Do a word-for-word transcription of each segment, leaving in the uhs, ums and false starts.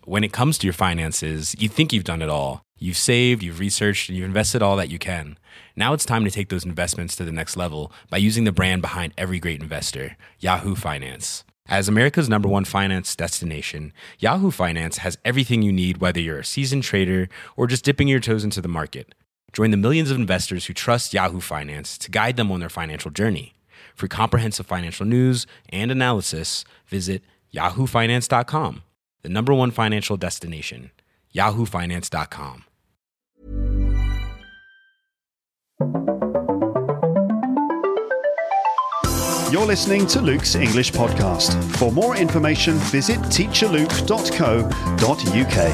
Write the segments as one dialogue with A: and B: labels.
A: when it comes to your finances, you think you've done it all. You've saved, you've researched, and you've invested all that you can. Now it's time to take those investments to the next level by using the brand behind every great investor, Yahoo Finance. As America's number one finance destination, Yahoo Finance has everything you need, whether you're a seasoned trader or just dipping your toes into the market. Join the millions of investors who trust Yahoo Finance to guide them on their financial journey. For comprehensive financial news and analysis, visit yahoo finance dot com, the number one financial destination, yahoo finance dot com.
B: You're listening to Luke's English Podcast. For more information, visit teacher luke dot co dot uk.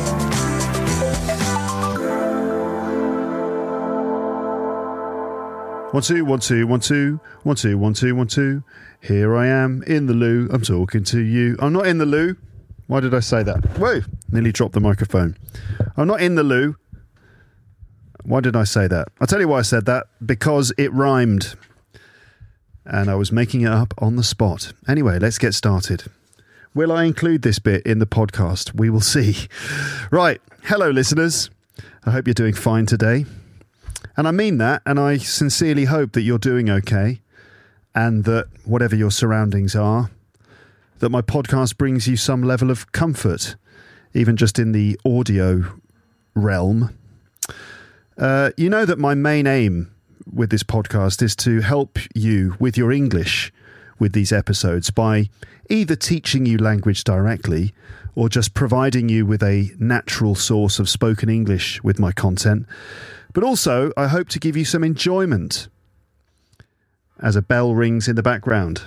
B: One, two, one, two, one, two, one, two, one, two, one, two. Here I am in the loo. I'm talking to you. I'm not in the loo. Why did I say that? Whoa, nearly dropped the microphone. I'm not in the loo. Why did I say that? I'll tell you why I said that. Because it rhymed. And I was making it up on the spot. Anyway, let's get started. Will I include this bit in the podcast? We will see. Right. Hello, listeners. I hope you're doing fine today. And I mean that, and I sincerely hope that you're doing okay, and that whatever your surroundings are, that my podcast brings you some level of comfort, even just in the audio realm. Uh, you know that my main aim with this podcast is to help you with your English with these episodes by either teaching you language directly or just providing you with a natural source of spoken English with my content. But also, I hope to give you some enjoyment as a bell rings in the background.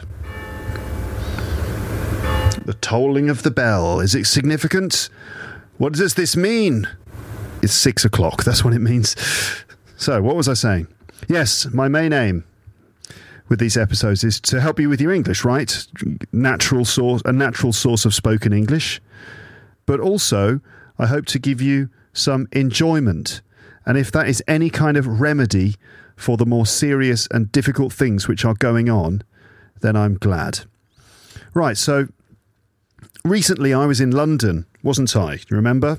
B: The tolling of the bell. Is it significant? What does this mean? It's six o'clock. That's what it means. So, what was I saying? Yes, my main aim with these episodes is to help you with your English, right? Natural source, a natural source of spoken English. But also, I hope to give you some enjoyment. And if that is any kind of remedy for the more serious and difficult things which are going on, then I'm glad. Right, so recently I was in London, wasn't I? You remember?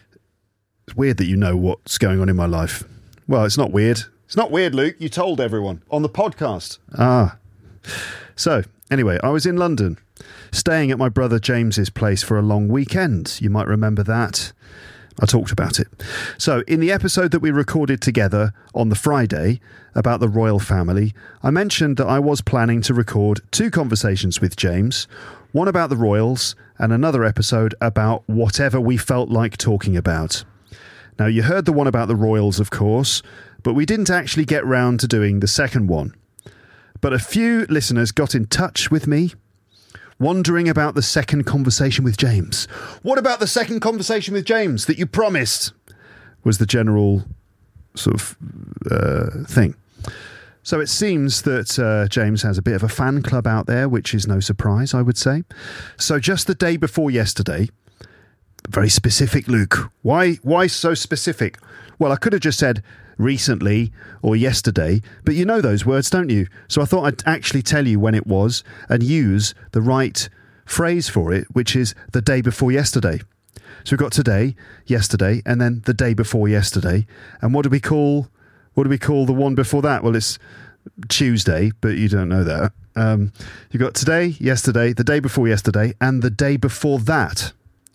B: It's weird that you know what's going on in my life. Well, it's not weird. It's not weird, Luke. You told everyone on the podcast. Ah. So, anyway, I was in London, staying at my brother James's place for a long weekend. You might remember that. I talked about it. So, in the episode that we recorded together on the Friday about the royal family, I mentioned that I was planning to record two conversations with James, one about the royals and another episode about whatever we felt like talking about. Now, you heard the one about the royals, of course, but we didn't actually get round to doing the second one. But a few listeners got in touch with me, wondering about the second conversation with James. What about the second conversation with James that you promised? Was the general sort of uh, thing. So it seems that uh, James has a bit of a fan club out there, which is no surprise, I would say. So just the day before yesterday, very specific, Luke. Why, why so specific? Well, I could have just said recently or yesterday, but you know those words, don't you? So I thought I'd actually tell you when it was and use the right phrase for it, which is the day before yesterday. So we've got today, yesterday, and then the day before yesterday. And what do we call, what do we call the one before that? Well, it's Tuesday, but you don't know that. Um, you've got today, yesterday, the day before yesterday, and the day before that.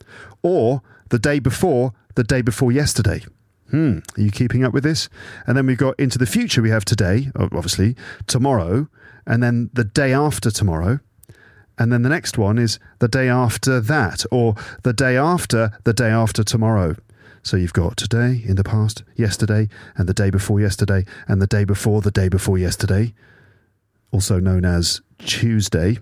B: Or the day before, the day before yesterday. Hmm, are you keeping up with this? And then we've got into the future, we have today, obviously, tomorrow, and then the day after tomorrow. And then the next one is the day after that, or the day after the day after tomorrow. So you've got today in the past, yesterday, and the day before yesterday, and the day before the day before yesterday, also known as Tuesday.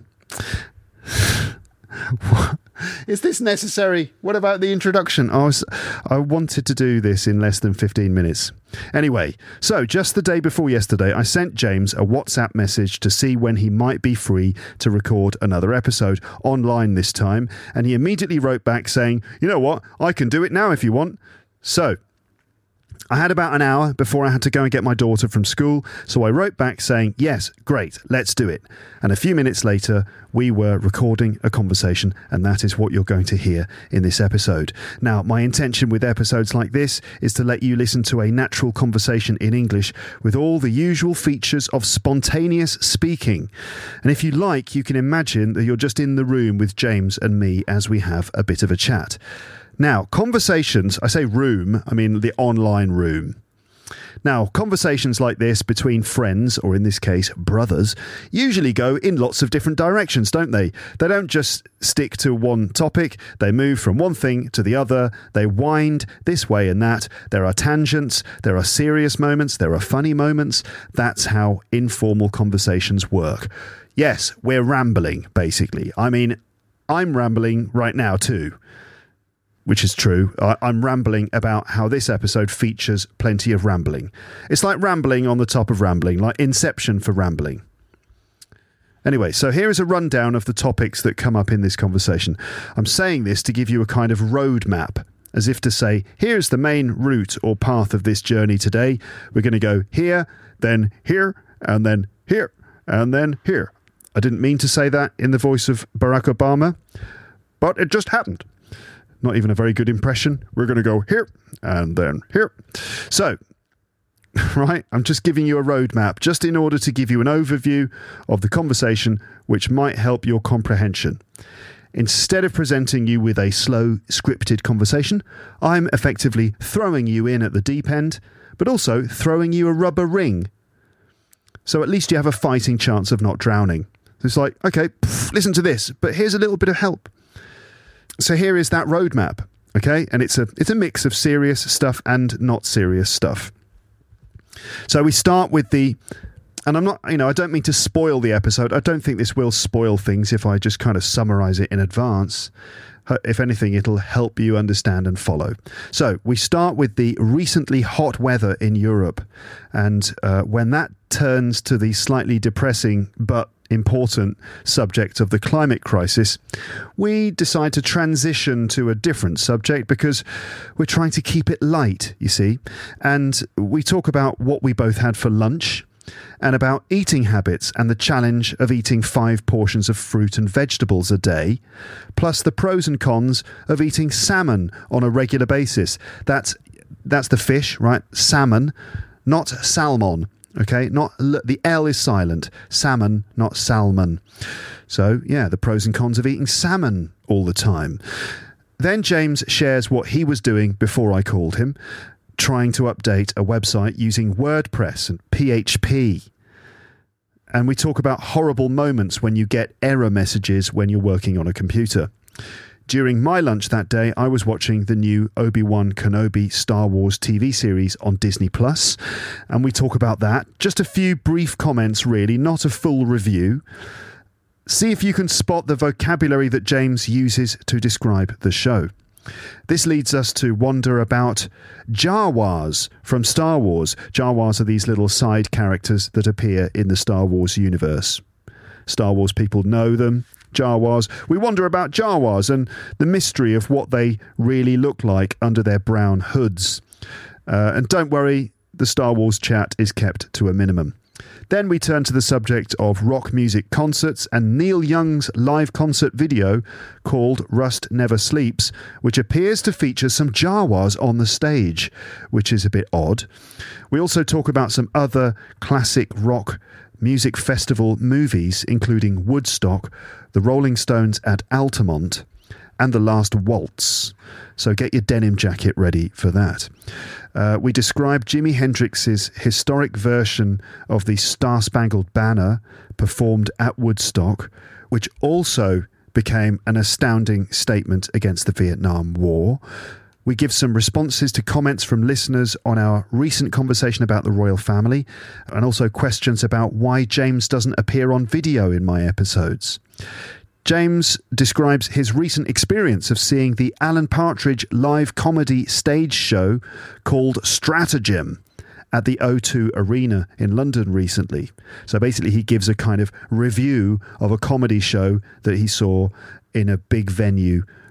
B: Is this necessary? What about the introduction? I was, I wanted to do this in less than fifteen minutes. Anyway, so just the day before yesterday, I sent James a WhatsApp message to see when he might be free to record another episode, online this time, and he immediately wrote back saying, you know what, I can do it now if you want. So, I had about an hour before I had to go and get my daughter from school, so I wrote back saying, yes, great, let's do it. And a few minutes later, we were recording a conversation, and that is what you're going to hear in this episode. Now, my intention with episodes like this is to let you listen to a natural conversation in English with all the usual features of spontaneous speaking. And if you like, you can imagine that you're just in the room with James and me as we have a bit of a chat. Now, conversations, I say room, I mean the online room. Now, conversations like this between friends, or in this case, brothers, usually go in lots of different directions, don't they? They don't just stick to one topic. They move from one thing to the other. They wind this way and that. There are tangents. There are serious moments. There are funny moments. That's how informal conversations work. Yes, we're rambling, basically. I mean, I'm rambling right now too. Which is true. I, I'm rambling about how this episode features plenty of rambling. It's like rambling on the top of rambling, like Inception for rambling. Anyway, so here is a rundown of the topics that come up in this conversation. I'm saying this to give you a kind of roadmap, as if to say, here's the main route or path of this journey today. We're going to go here, then here, and then here, and then here. I didn't mean to say that in the voice of Barack Obama, but it just happened. Not even a very good impression. We're going to go here and then here. So, right, I'm just giving you a roadmap just in order to give you an overview of the conversation which might help your comprehension. Instead of presenting you with a slow, scripted conversation, I'm effectively throwing you in at the deep end, but also throwing you a rubber ring. So at least you have a fighting chance of not drowning. It's like, okay, pff, listen to this, but here's a little bit of help. So here is that roadmap, okay? And it's a it's a mix of serious stuff and not serious stuff. So we start with the, and I'm not, you know, I don't mean to spoil the episode. I don't think this will spoil things if I just kind of summarize it in advance. If anything, it'll help you understand and follow. So we start with the recently hot weather in Europe. And uh, when that turns to the slightly depressing but important subject of the climate crisis, we decide to transition to a different subject because we're trying to keep it light, you see. And we talk about what we both had for lunch and about eating habits and the challenge of eating five portions of fruit and vegetables a day, plus the pros and cons of eating salmon on a regular basis. That's that's the fish, right? Salmon, not salmon. Okay, not the L is silent. Salmon, not salmon. So, yeah, the pros and cons of eating salmon all the time. Then James shares what he was doing before I called him, trying to update a website using WordPress and P H P. And we talk about horrible moments when you get error messages when you're working on a computer. During my lunch that day, I was watching the new Obi-Wan Kenobi Star Wars T V series on Disney Plus, and we talk about that. Just a few brief comments, really, not a full review. See if you can spot the vocabulary that James uses to describe the show. This leads us to wonder about Jawas from Star Wars. Jawas are these little side characters that appear in the Star Wars universe. Star Wars people know them. Jawas. We wonder about Jawas and the mystery of what they really look like under their brown hoods. Uh, and don't worry, the Star Wars chat is kept to a minimum. Then we turn to the subject of rock music concerts and Neil Young's live concert video called Rust Never Sleeps, which appears to feature some Jawas on the stage, which is a bit odd. We also talk about some other classic rock music festival movies, including Woodstock, the Rolling Stones at Altamont, and The Last Waltz. So get your denim jacket ready for that. Uh, we describe Jimi Hendrix's historic version of the Star-Spangled Banner performed at Woodstock, which also became an astounding statement against the Vietnam War. We give some responses to comments from listeners on our recent conversation about the royal family, and also questions about why James doesn't appear on video in my episodes. James describes his recent experience of seeing the Alan Partridge live comedy stage show called Stratagem at the O two Arena in London recently. So basically he gives a kind of review of a comedy show that he saw in a big venue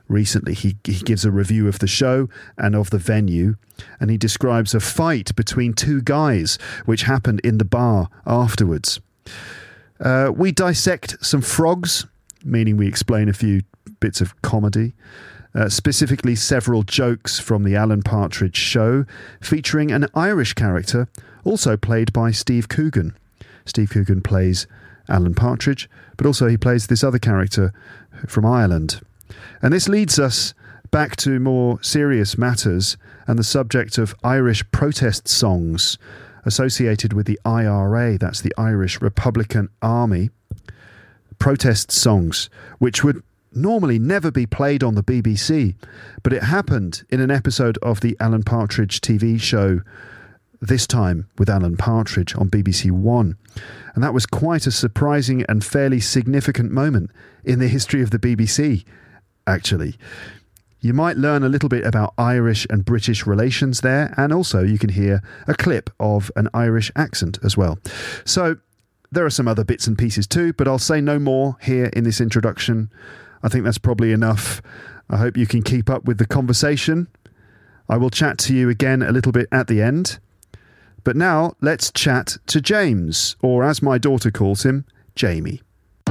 B: recently. He, he gives a review of the show and of the venue, and he describes a fight between two guys which happened in the bar afterwards. Uh, we dissect some frogs, meaning we explain a few bits of comedy, uh, specifically several jokes from the Alan Partridge show, featuring an Irish character, also played by Steve Coogan. Steve Coogan plays Alan Partridge, but also he plays this other character from Ireland. And this leads us back to more serious matters and the subject of Irish protest songs associated with the I R A, that's the Irish Republican Army. Protest songs, which would normally never be played on the B B C, but it happened in an episode of the Alan Partridge T V show, this time with Alan Partridge on B B C One. And that was quite a surprising and fairly significant moment in the history of the B B C, actually. You might learn a little bit about Irish and British relations there, and also you can hear a clip of an Irish accent as well. So there are some other bits and pieces too, but I'll say no more here in this introduction. I think that's probably enough. I hope you can keep up with the conversation. I will chat to you again a little bit at the end. But now let's chat to James, or as my daughter calls him, Jamie.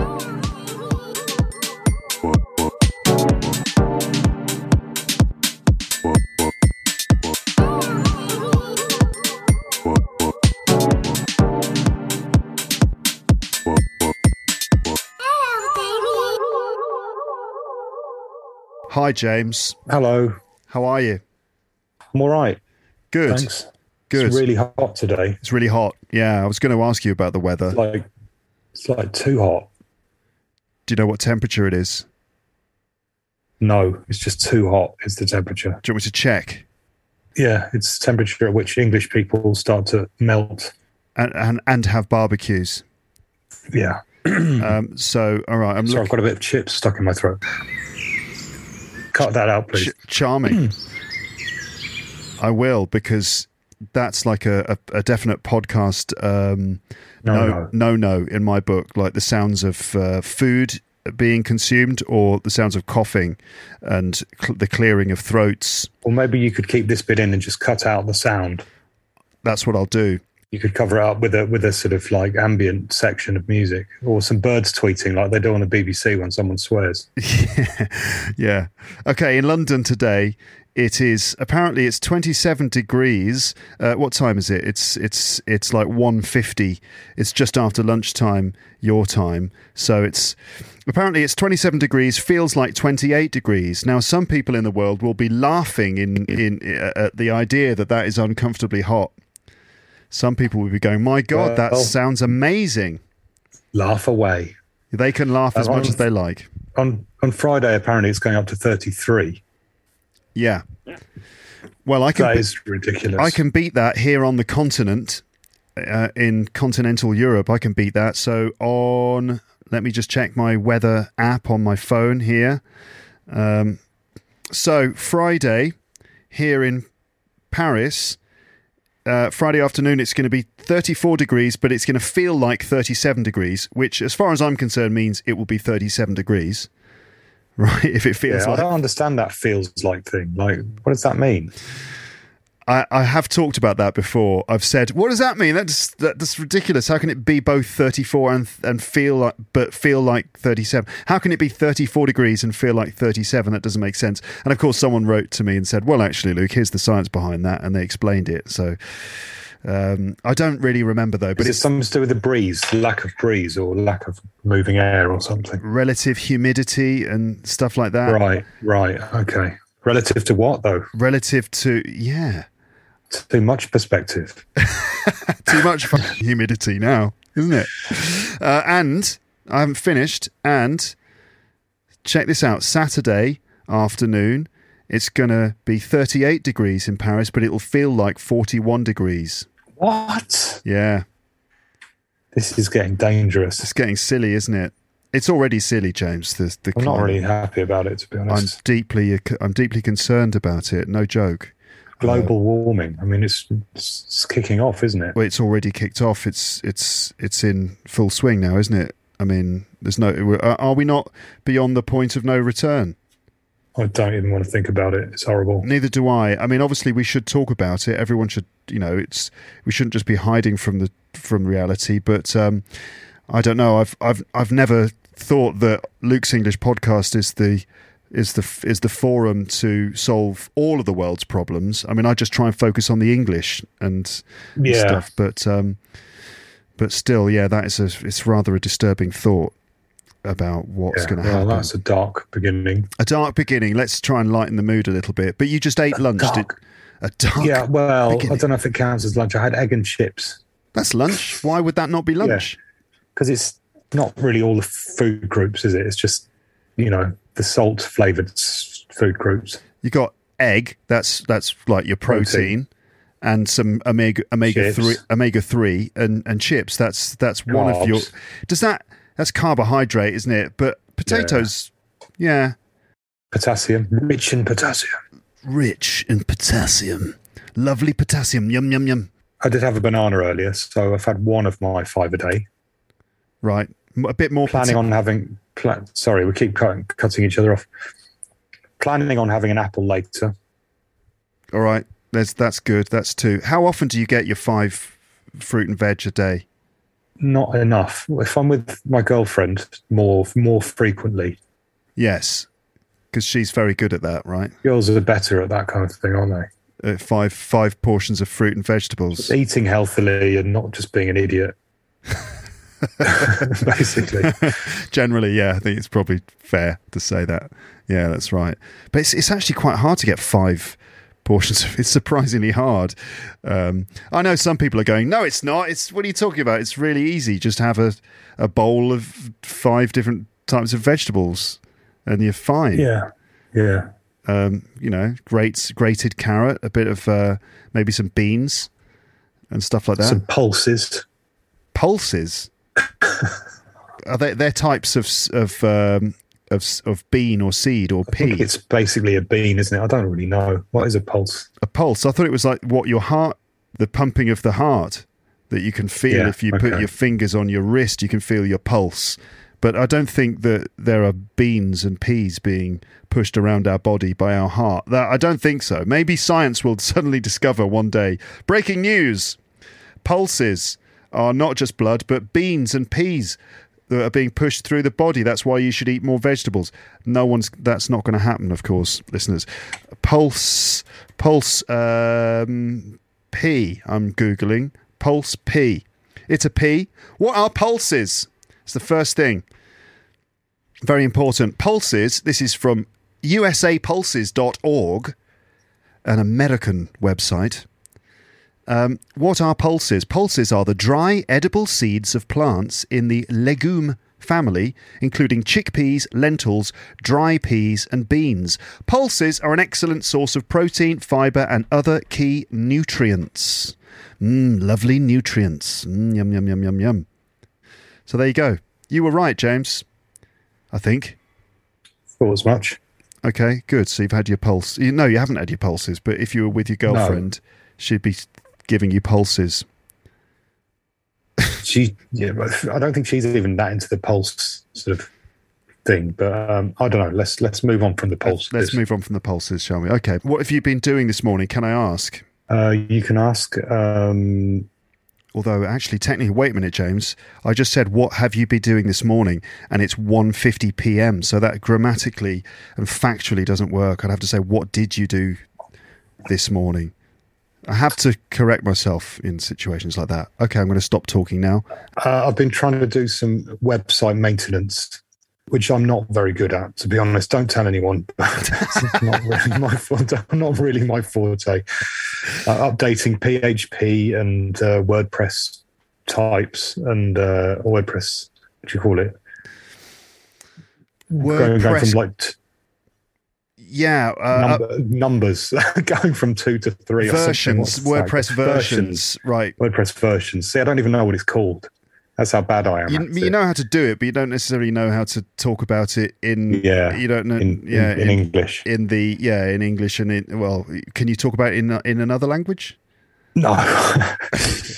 B: Hi, James.
C: Hello.
B: How are you?
C: I'm all right.
B: Good.
C: Thanks.
B: Good.
C: It's really hot today.
B: It's really hot. Yeah, I was going to ask you about the weather.
C: It's like, it's like too hot.
B: Do you know what temperature it is?
C: No, it's just too hot is the temperature.
B: Do you want me to check?
C: Yeah, it's temperature at which English people start to melt.
B: And and, and have barbecues.
C: Yeah.
B: um, so, all right. I'm
C: Sorry,
B: look-
C: I've got a bit of chips stuck in my throat. Cut that out, please.
B: Ch- charming. I will, because that's like a, a, a definite podcast um,
C: No,
B: no,
C: no.
B: no no in my book, like the sounds of uh, food being consumed or the sounds of coughing and cl- the clearing of throats.
C: Or maybe you could keep this bit in and just cut out the sound.
B: That's what I'll do.
C: You could cover it up with a with a sort of like ambient section of music, or some birds tweeting like they do on the B B C when someone swears.
B: yeah. yeah. Okay, in London today, it is apparently it's twenty-seven degrees. Uh, what time is it? It's it's it's like one fifty. It's just after lunchtime, your time. So it's apparently it's twenty-seven degrees. Feels like twenty-eight degrees. Now, some people in the world will be laughing in in uh, at the idea that that is uncomfortably hot. Some people will be going, "My God, that
C: Well,
B: sounds amazing."
C: Laugh away.
B: They can laugh as
C: Uh,
B: much
C: on-
B: as they like.
C: On on Friday, apparently, it's going up to thirty-three.
B: Yeah. Well, I can.
C: That
B: be-
C: is ridiculous.
B: I can beat that here on the continent, uh, in continental Europe. I can beat that. So on, let me just check my weather app on my phone here. Um, so Friday here in Paris, uh, Friday afternoon, it's going to be thirty-four degrees, but it's going to feel like thirty-seven degrees, which as far as I'm concerned means it will be thirty-seven degrees. Right, if it feels
C: Yeah,
B: like
C: I don't understand that feels like thing. Like, what does that mean?
B: I, I have talked about that before. I've said, what does that mean? That's that's ridiculous. How can it be both thirty-four and and feel like, but feel like thirty-seven? How can it be thirty-four degrees and feel like thirty-seven? That doesn't make sense. And of course, someone wrote to me and said, well, actually, Luke, here's the science behind that, and they explained it. So um, I don't really remember though. But
C: Is it
B: it's
C: something to do with the breeze, lack of breeze, or lack of moving air, or something?
B: relative humidity and stuff like that.
C: Right, right, okay. Relative to what, though?
B: Relative to yeah.
C: Too much perspective.
B: Too much fucking humidity now, isn't it? Uh, and I haven't finished. And check this out. Saturday afternoon, it's going to be thirty-eight degrees in Paris, but it'll feel like forty-one degrees.
C: What?
B: Yeah.
C: This is getting dangerous.
B: It's getting silly, isn't it? It's already silly, James. The, the
C: I'm not
B: climate.
C: really happy about it, to be
B: I'm
C: honest.
B: deeply, I'm deeply concerned about it. No joke.
C: Global warming. I mean, it's, it's it's kicking off, isn't it?
B: Well, it's already kicked off. It's it's it's in full swing now, isn't it? I mean, there's no. Are are we not beyond the point of no return?
C: I don't even want to think about it. It's horrible.
B: Neither do I. I mean, obviously, we should talk about it. Everyone should, you know, it's we shouldn't just be hiding from the from reality. But um, I don't know. I've I've I've never thought that Luke's English podcast is the is the is the forum to solve all of the world's problems. I mean, I just try and focus on the English and, and
C: Yeah.
B: stuff. But um, but still, yeah, that is a it's rather a disturbing thought about what's
C: Yeah,
B: going to
C: well,
B: happen.
C: that's a dark beginning.
B: A dark beginning. Let's try and lighten the mood a little bit. But you just ate lunch. Did,
C: dark-
B: a dark.
C: Yeah, well,
B: beginning.
C: I don't know if it counts as lunch. I had egg and chips
B: That's lunch. Why would that not be lunch?
C: because it's not really all the food groups, is it? It's just, you know, the salt flavored food groups.
B: You got egg. That's that's like your protein,
C: Protein.
B: and some omega omega
C: Chips.
B: three omega three and and chips. That's that's one of your.
C: Carbs.
B: Does that that's carbohydrate, isn't it? But potatoes, yeah,
C: Potassium, rich in potassium.
B: rich in potassium. Lovely potassium. Yum yum yum.
C: I did have a banana earlier, so I've had one of my five a day.
B: Right, M- a bit more.
C: Planning
B: pota-
C: on having. Pla- sorry, we keep cutting, cutting each other off. Planning on having an apple later.
B: All right, there's that's good. That's two. How often do you get your five fruit and veg a day?
C: Not enough. If I'm with my girlfriend, more more frequently.
B: Yes, because she's very good at that, right?
C: Girls are better at that kind of thing, aren't they?
B: Uh, five five portions of fruit and vegetables.
C: Eating healthily and not just being an idiot. Basically.
B: Generally, yeah, I think it's probably fair to say that. Yeah, that's right. But it's it's actually quite hard to get five portions of. It's surprisingly hard. Um, I know some people are going, no, it's not. It's what are you talking about? It's really easy. Just have a a bowl of five different types of vegetables, and you're fine.
C: Yeah. Yeah.
B: Um, you know, grate, grated carrot, a bit of uh, maybe some beans and stuff like that.
C: Some pulses.
B: Pulses. Are they? They're types of s- of um, of s- of bean or seed or
C: I think
B: pea.
C: it's basically a bean, isn't it? I don't really know. What is a pulse?
B: A pulse. I thought it was like what your heart, the pumping of the heart that you can feel
C: Yeah,
B: if you put
C: okay.
B: your fingers on your wrist. You can feel your pulse. But I don't think that there are beans and peas being pushed around our body by our heart. That I don't think so. Maybe science will suddenly discover one day. Breaking news: pulses are not just blood, but beans and peas that are being pushed through the body. That's why you should eat more vegetables. No one's. That's not going to happen, of course, listeners. Pulse, pulse, um, P. I'm googling pulse P. It's a P. What are pulses? It's the first thing. Very important. Pulses. This is from U S A pulses dot org, an American website. Um, what are pulses? Pulses are the dry, edible seeds of plants in the legume family, including chickpeas, lentils, dry peas, and beans. Pulses are an excellent source of protein, fibre, and other key nutrients. Mmm, lovely nutrients. Mm, yum, yum, yum, yum, yum. So there you go. You were right, James. I think.
C: Thought as much.
B: Okay, good. So you've had your pulse. You, no, you haven't had your pulses, but if you were with your girlfriend, she'd be giving you pulses.
C: She, yeah, but I don't think she's even that into the pulse sort of thing. But um, I don't know. Let's let's move on from the pulse.
B: Let's move on from the pulses, shall we? Okay. What have you been doing this morning? Can I ask?
C: Uh, you can ask. Um,
B: Although, actually, technically, wait a minute, James. I just said, what have you been doing this morning? And it's one fifty p.m. So that grammatically and factually doesn't work. I'd have to say, what did you do this morning? I have to correct myself in situations like that. Okay, I'm going to stop talking now.
C: uh, I've been trying to do some website maintenance, which I'm not very good at, to be honest. Don't tell anyone. It's not really my forte. Not really my forte. Uh, updating P H P and uh, WordPress types and uh, WordPress. What do you call it? Going, going
B: WordPress.
C: from like t-
B: Yeah. Uh,
C: number, numbers, going from two to three. Or
B: versions.
C: something. What's
B: WordPress
C: that?
B: versions. Right.
C: WordPress versions. See, I don't even know what it's called. That's how bad I am.
B: You,
C: at
B: you
C: it.
B: know how to do it, but you don't necessarily know how to talk about it in.
C: Yeah,
B: You don't know.
C: in,
B: yeah.
C: in, in English.
B: In the yeah, in English and in well, can you talk about it in in another language?
C: No.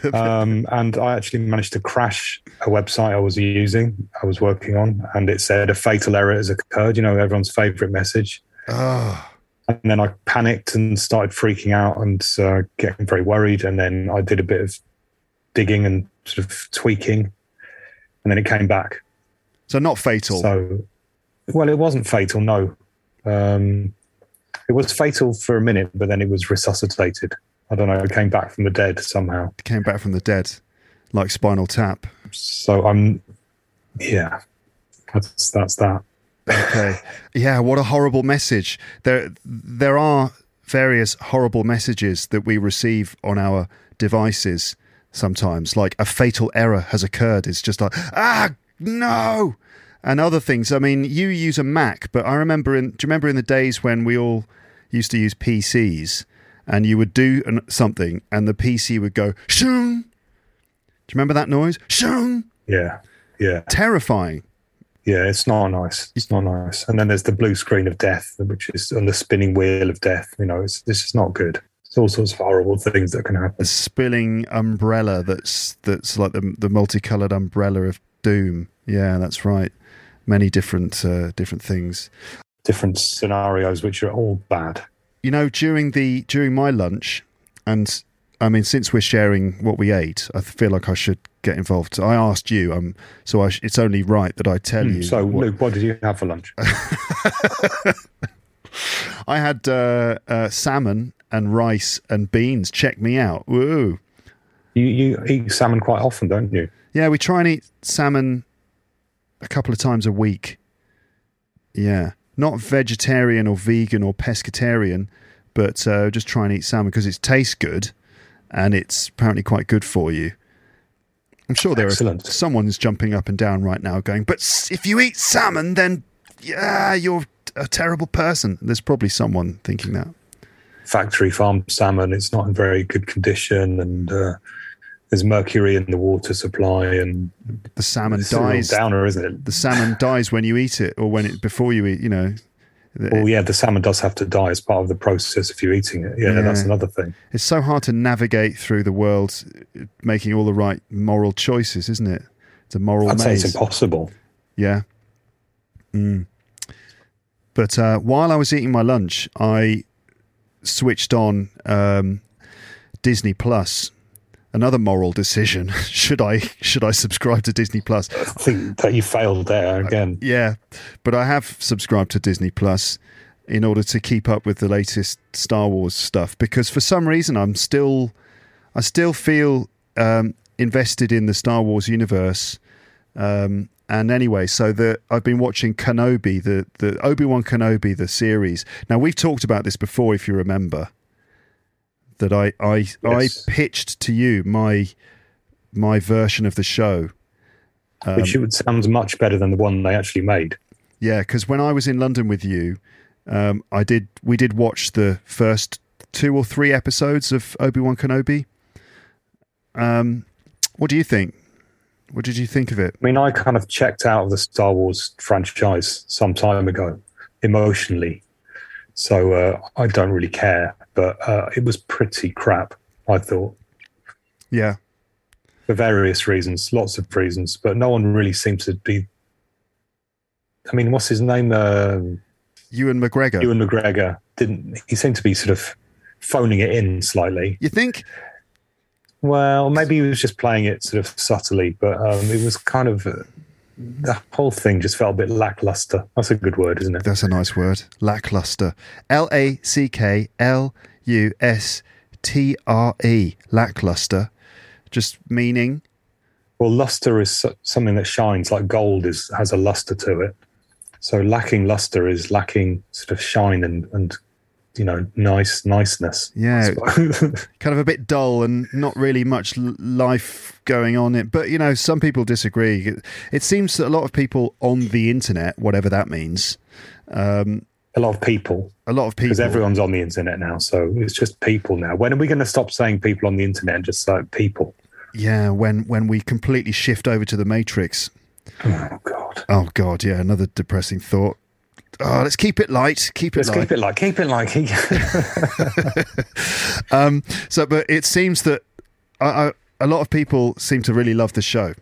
C: um, and I actually managed to crash a website I was using, I was working on, and it said a fatal error has occurred, you know, everyone's favourite message.
B: Oh.
C: And then I panicked and started freaking out and uh, getting very worried. And then I did a bit of digging and sort of tweaking, and then it came back.
B: So not fatal.
C: So, well, it wasn't fatal, no. Um, it was fatal for a minute, but then it was resuscitated. I don't know, it came back from the dead somehow.
B: It came back from the dead, like Spinal Tap.
C: So I'm, yeah, that's that's that.
B: Okay. Yeah, what a horrible message. There there are various horrible messages that we receive on our devices sometimes, like a fatal error has occurred. It's just like, ah, no. And other things. I mean, you use a Mac, but I remember in, do you remember in the days when we all used to use P Cs and you would do an, something and the P C would go, shoong. Do you remember that noise? Shoong.
C: Yeah, yeah.
B: Terrifying.
C: Yeah, it's not nice. It's not nice. And then there's the blue screen of death, which is on the spinning wheel of death. You know, it's this is not good. It's all sorts of horrible things that can happen.
B: The spilling umbrella that's that's like the the multicolored umbrella of doom. Yeah, that's right. Many different uh, different things.
C: Different scenarios, which are all bad.
B: You know, during the during my lunch, and I mean, since we're sharing what we ate, I feel like I should get involved. I asked you, um, so I sh- it's only right that I tell
C: Mm,
B: you.
C: so,
B: what-
C: Luke, what did you have for lunch?
B: I had uh, uh, salmon and rice and beans. Check me out. Woo.
C: You you eat salmon quite often, don't you?
B: Yeah, we try and eat salmon a couple of times a week. Yeah. Not vegetarian or vegan or pescatarian, but uh, just try and eat salmon because it tastes good and it's apparently quite good for you. I'm sure there
C: Excellent.
B: are someone's jumping up and down right now going, but s- if you eat salmon, then yeah, you're a terrible person. There's probably someone thinking that.
C: Factory farm salmon, it's not in very good condition, and uh, there's mercury in the water supply, and
B: The salmon
C: it's a real
B: dies.
C: downer, isn't it?
B: The salmon dies when you eat it, or when it before you eat. You know,
C: Well, yeah, the salmon does have to die as part of the process if you're eating it. Yeah,
B: Yeah.
C: that's another thing.
B: it's so hard to navigate through the world, uh, making all the right moral choices, isn't it? It's a moral
C: I'd say
B: maze.
C: it's impossible.
B: Yeah. Mm. But uh, while I was eating my lunch, I switched on um, Disney Plus. Another moral decision. should I should I subscribe to Disney Plus?
C: I think that you failed there again.
B: Yeah, but I have subscribed to Disney Plus in order to keep up with the latest Star Wars stuff because for some reason I'm still I still feel um, invested in the Star Wars universe. Um, and anyway, so the I've been watching Kenobi, the the Obi-Wan Kenobi, the series. Now we've talked about this before, if you remember. That I I
C: Yes.
B: I pitched to you my my version of the show. Um,
C: Which would sounds much better than the one they actually made.
B: Yeah, because when I was in London with you, um, I did we did watch the first two or three episodes of Obi-Wan Kenobi. Um, what do you think? What did you think of it?
C: I mean, I kind of checked out of the Star Wars franchise some time ago, emotionally. So uh, I don't really care, but uh, it was pretty crap, I thought,
B: Yeah,
C: for various reasons, lots of reasons, but no one really seems to be. I mean, what's his name? Um
B: Ewan McGregor.
C: Ewan McGregor didn't. He seemed to be sort of phoning it in slightly.
B: You think?
C: Well, maybe he was just playing it sort of subtly, but um, it was kind of uh, the whole thing just felt a bit lackluster. That's a good word, isn't it?
B: That's a nice word. Lackluster. L A C K L U S T R E. Lackluster. Just meaning.
C: Well, luster is so- something that shines, like gold is has a luster to it. So lacking luster is lacking sort of shine and and you know nice niceness.
B: Yeah.
C: I suppose.
B: Kind of a bit dull and not really much l- life going on it. But, you know, some people disagree. It, it seems that a lot of people on the internet, whatever that means, um,
C: a lot of people,
B: a lot of people.
C: because everyone's on the internet now, so it's just people now. When are we going to stop saying people on the internet and just say people?
B: Yeah, when, when we completely shift over to the Matrix.
C: Oh God!
B: Oh, God, yeah, another depressing thought. Oh, let's keep it light. Keep it
C: Let's
B: light.
C: keep it like keep it like.
B: um, so, but it seems that I, I, a lot of people seem to really love the show.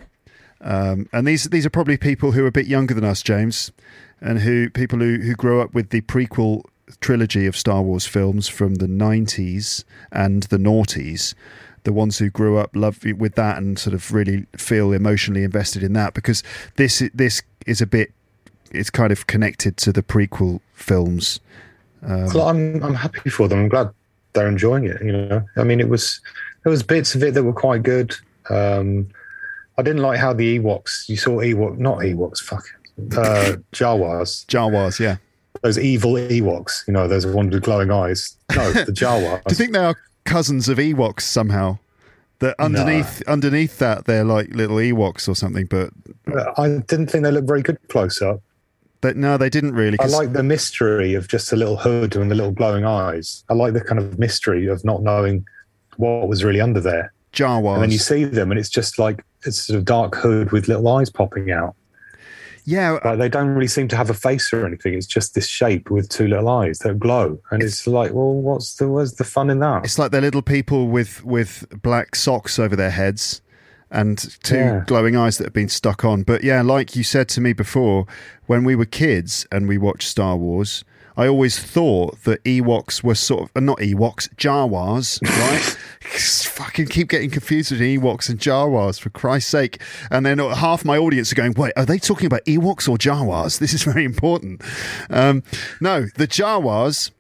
B: Um, and these these are probably people who are a bit younger than us, James, and who people who, who grew up with the prequel trilogy of Star Wars films from the nineties and the noughties, the ones who grew up love with that and sort of really feel emotionally invested in that, because this this is a bit, it's kind of connected to the prequel films. Um,
C: well, I'm I'm happy for them. I'm glad they're enjoying it. You know, I mean, it was there was bits of it that were quite good. Um, I didn't like how the Ewoks, you saw Ewok, not Ewoks, fuck, uh, Jawas.
B: Jawas, yeah.
C: Those evil Ewoks, you know, those ones with glowing eyes. No, the Jawas.
B: Do you think they are cousins of Ewoks somehow? That underneath no. underneath that, they're like little Ewoks or something, but...
C: I didn't think they looked very good close up.
B: But no, they didn't really.
C: I like the mystery of just a little hood and the little glowing eyes. I like the kind of mystery of not knowing what was really under there.
B: Jawas.
C: And then you see them and it's just like, it's a dark hood with little eyes popping out.
B: Yeah.
C: Like they don't really seem to have a face or anything. It's just this shape with two little eyes that glow. And it's, it's like, well, what's the where's the fun in that?
B: It's like they're little people with, with black socks over their heads and two yeah. glowing eyes that have been stuck on. But yeah, like you said to me before, when we were kids and we watched Star Wars, I always thought that Ewoks were sort of, uh, not Ewoks, Jawas, right? Fucking keep getting confused with Ewoks and Jawas, for Christ's sake. And then half my audience are going, wait, are they talking about Ewoks or Jawas? This is very important. Um, no, the Jawas,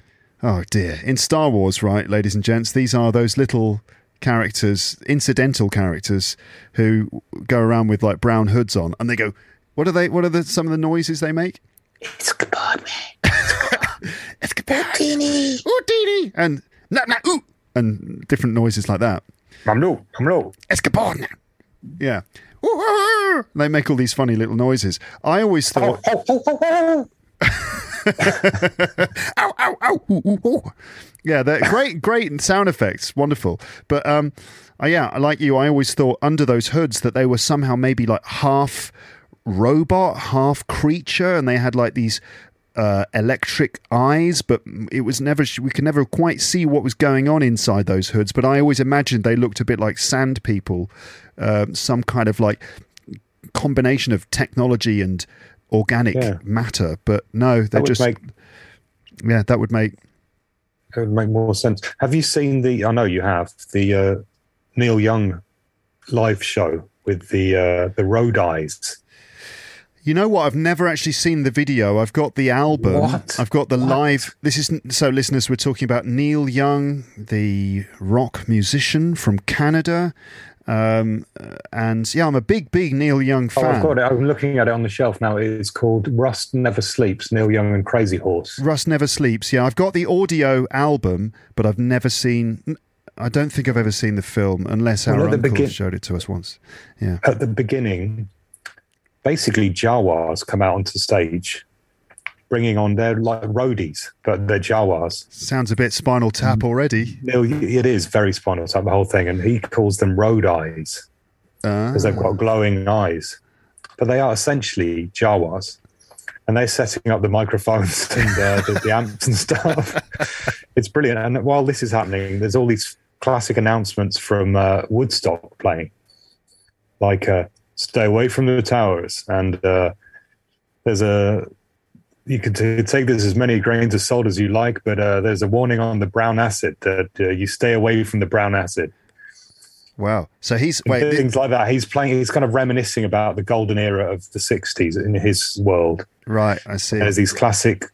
B: oh dear, in Star Wars, right, ladies and gents, these are those little characters, incidental characters who go around with like brown hoods on, and they go, what are they, what are the, some of the noises they make? It's Kabod, man. It's Kabod. Houdini. Houdini. And nah, nah, ooh. And different noises like that.
C: Mamnu, Mamnu.
B: It's Kabod. Yeah. Ooh, ooh, ooh. They make all these funny little noises. I always thought... Oh, oh, oh, oh, oh. Ow, ow, ow. Ooh, ooh, ooh. Yeah, they're great, great sound effects. Wonderful. But um, uh, yeah, like you, I always thought under those hoods that they were somehow maybe like half robot, half creature, and they had like these uh, electric eyes, but it was never, we could never quite see what was going on inside those hoods. But I always imagined they looked a bit like sand people, uh, some kind of like combination of technology and organic yeah. matter. But no, they're just, make, yeah, that would make...
C: It would make more sense. Have you seen the, I know you have, the uh, Neil Young live show with the uh, the road eyes?
B: You know what? I've never actually seen the video. I've got the album.
C: What?
B: I've got the
C: what?
B: live. This is so, listeners, we're talking about Neil Young, the rock musician from Canada. Um, and yeah, I'm a big, big Neil Young fan.
C: Oh, I've got it. I'm looking at it on the shelf now. It's called Rust Never Sleeps, Neil Young and Crazy Horse.
B: Rust Never Sleeps. Yeah, I've got the audio album, but I've never seen, I don't think I've ever seen the film unless our
C: well,
B: uncle
C: begin-
B: showed it to us once. Yeah.
C: At the beginning, basically Jawas come out onto stage, bringing on their like roadies, but they're Jawas.
B: Sounds a bit Spinal Tap already.
C: No, it is very Spinal Tap, the whole thing, and he calls them road eyes because ah. they've got glowing eyes, but they are essentially Jawas, and they're setting up the microphones and uh, the, the amps and stuff. It's brilliant. And while this is happening, there's all these classic announcements from uh, Woodstock playing, like uh, "Stay away from the towers," and uh, there's a. You can t- take this as many grains of salt as you like, but uh, there's a warning on the brown acid that uh, you stay away from the brown acid.
B: Wow. So he's... Wait,
C: things
B: th-
C: like that. He's playing, he's kind of reminiscing about the golden era of the sixties in his world.
B: Right, I see.
C: There's these classic...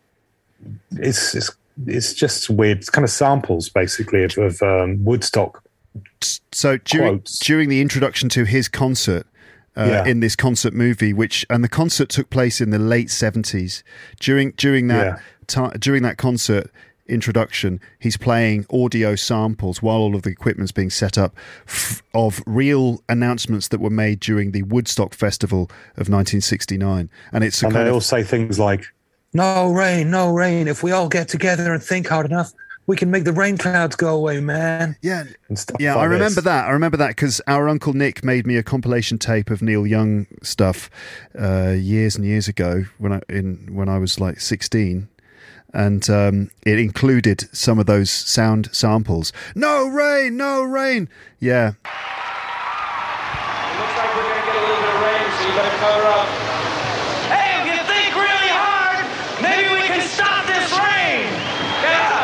C: It's it's, it's just weird. It's kind of samples, basically, of, of um, Woodstock
B: So during,
C: quotes.
B: during the introduction to his concert, Uh,
C: yeah.
B: in this concert movie, which and the concert took place in the late seventies. During during that
C: Yeah.
B: ti- during that concert introduction, he's playing audio samples while all of the equipment's being set up f- of real announcements that were made during the Woodstock Festival of nineteen sixty-nine, and it's a
C: And
B: kind
C: they
B: of,
C: all say things like, "No rain, no rain. If we all get together and think hard enough, we can make the rain clouds go away, man."
B: Yeah,
C: and stuff
B: yeah,
C: like
B: I remember
C: this.
B: that. I remember that because our Uncle Nick made me a compilation tape of Neil Young stuff uh, years and years ago when I in when I was like sixteen, and um, it included some of those sound samples. No rain, no rain. Yeah.
D: you better cover up. Hey, if you think really hard, maybe we can stop this rain. Yeah.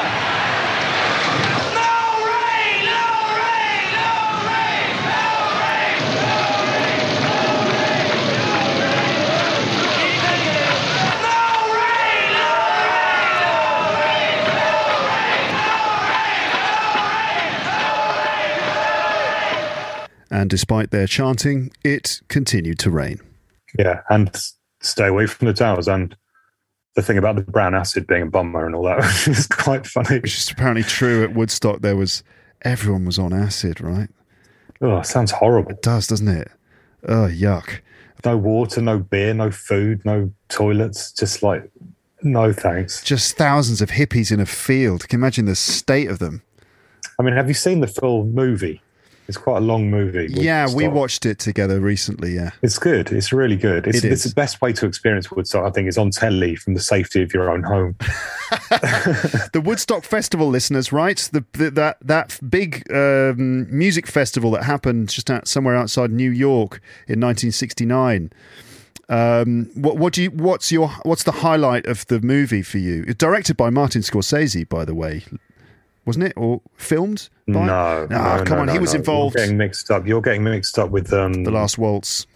D: No rain, no rain, no rain, no rain, no rain, no rain, no rain. Keep thinking it. No rain, no rain, no rain, no rain, no rain, no rain, no rain, no rain.
B: And despite their chanting, it continued to rain.
C: Yeah, and stay away from the towers. And the thing about the brown acid being a bummer and all that is quite funny.
B: Which is apparently true at Woodstock. There was, everyone was on acid, right?
C: Oh, sounds horrible.
B: It does, doesn't it? Oh, yuck.
C: No water, no beer, no food, no toilets. Just like, no thanks.
B: Just thousands of hippies in a field. Can you imagine the state of them?
C: I mean, have you seen the full movie? It's quite a long movie.
B: Yeah, we
C: Woodstock.
B: watched it together recently, yeah.
C: It's good. It's really good. It's,
B: It
C: it's
B: is.
C: the best way to experience Woodstock, I think, is on telly from the safety of your own home.
B: The Woodstock Festival, listeners, right? The, the, that that big um, music festival that happened just out, somewhere outside New York in nineteen sixty-nine. Um, what, what do you? What's your? What's the highlight of the movie for you? It's directed by Martin Scorsese, by the way, wasn't it? Or filmed by?
C: No,
B: Ah,
C: no,
B: come
C: no,
B: on,
C: no,
B: he was
C: no.
B: involved.
C: You're getting mixed up. You're getting mixed up with um,
B: The Last Waltz.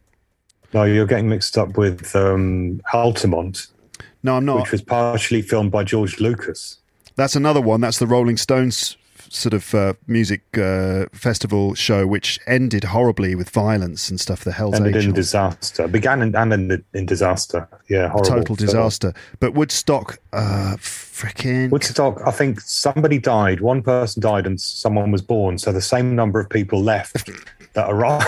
C: No, you're getting mixed up with um, Altamont,
B: No, I'm not.
C: which was partially filmed by George Lucas.
B: That's another one. That's the Rolling Stones sort of uh, music uh, festival show, which ended horribly with violence and stuff. The Hell's
C: Ended in
B: Angels.
C: disaster. Began in, and ended in disaster. Yeah, horrible.
B: Total disaster. But Woodstock, uh, freaking.
C: Woodstock, I think somebody died. One person died and someone was born. So the same number of people left that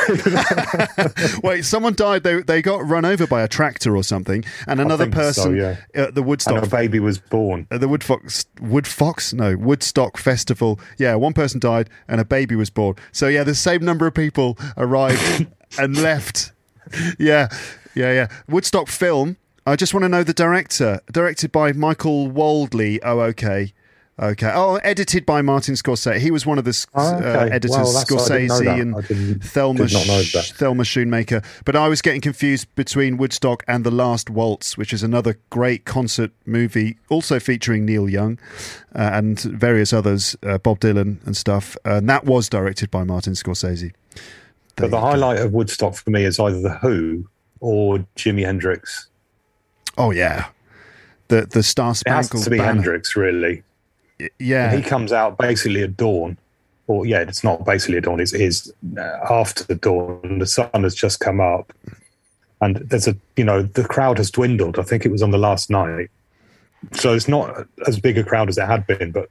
C: arrived.
B: Wait, someone died. They they got run over by a tractor or something, and another
C: think so,
B: person
C: yeah.
B: at the Woodstock.
C: And a baby was born.
B: At the Woodfox, Woodfox, no, Woodstock Festival. Yeah, one person died and a baby was born. So yeah, the same number of people arrived and left. Yeah, yeah, yeah. Woodstock film. I just want to know the director. Directed by Michael Waldley. Oh, okay. Okay. Oh, edited by Martin Scorsese. He was one of the s-
C: Oh, okay.
B: uh, editors,
C: Well, that's- I didn't know
B: Scorsese
C: that.
B: and
C: I didn't-
B: Thelma,
C: did not know
B: Sh-
C: that.
B: Thelma Schoonmaker. But I was getting confused between Woodstock and The Last Waltz, which is another great concert movie, also featuring Neil Young uh, and various others, uh, Bob Dylan and stuff. And that was directed by Martin Scorsese. There
C: But the
B: you go.
C: highlight of Woodstock for me is either The Who or Jimi Hendrix.
B: Oh, yeah. The the Star
C: It has
B: Spangled
C: to be
B: Banner.
C: Hendrix, really.
B: Yeah.
C: He comes out basically at dawn. Or, yeah, it's not basically at dawn. It's, it's uh, after the dawn. The sun has just come up. And there's a, you know, the crowd has dwindled. I think it was on the last night. So it's not as big a crowd as it had been, but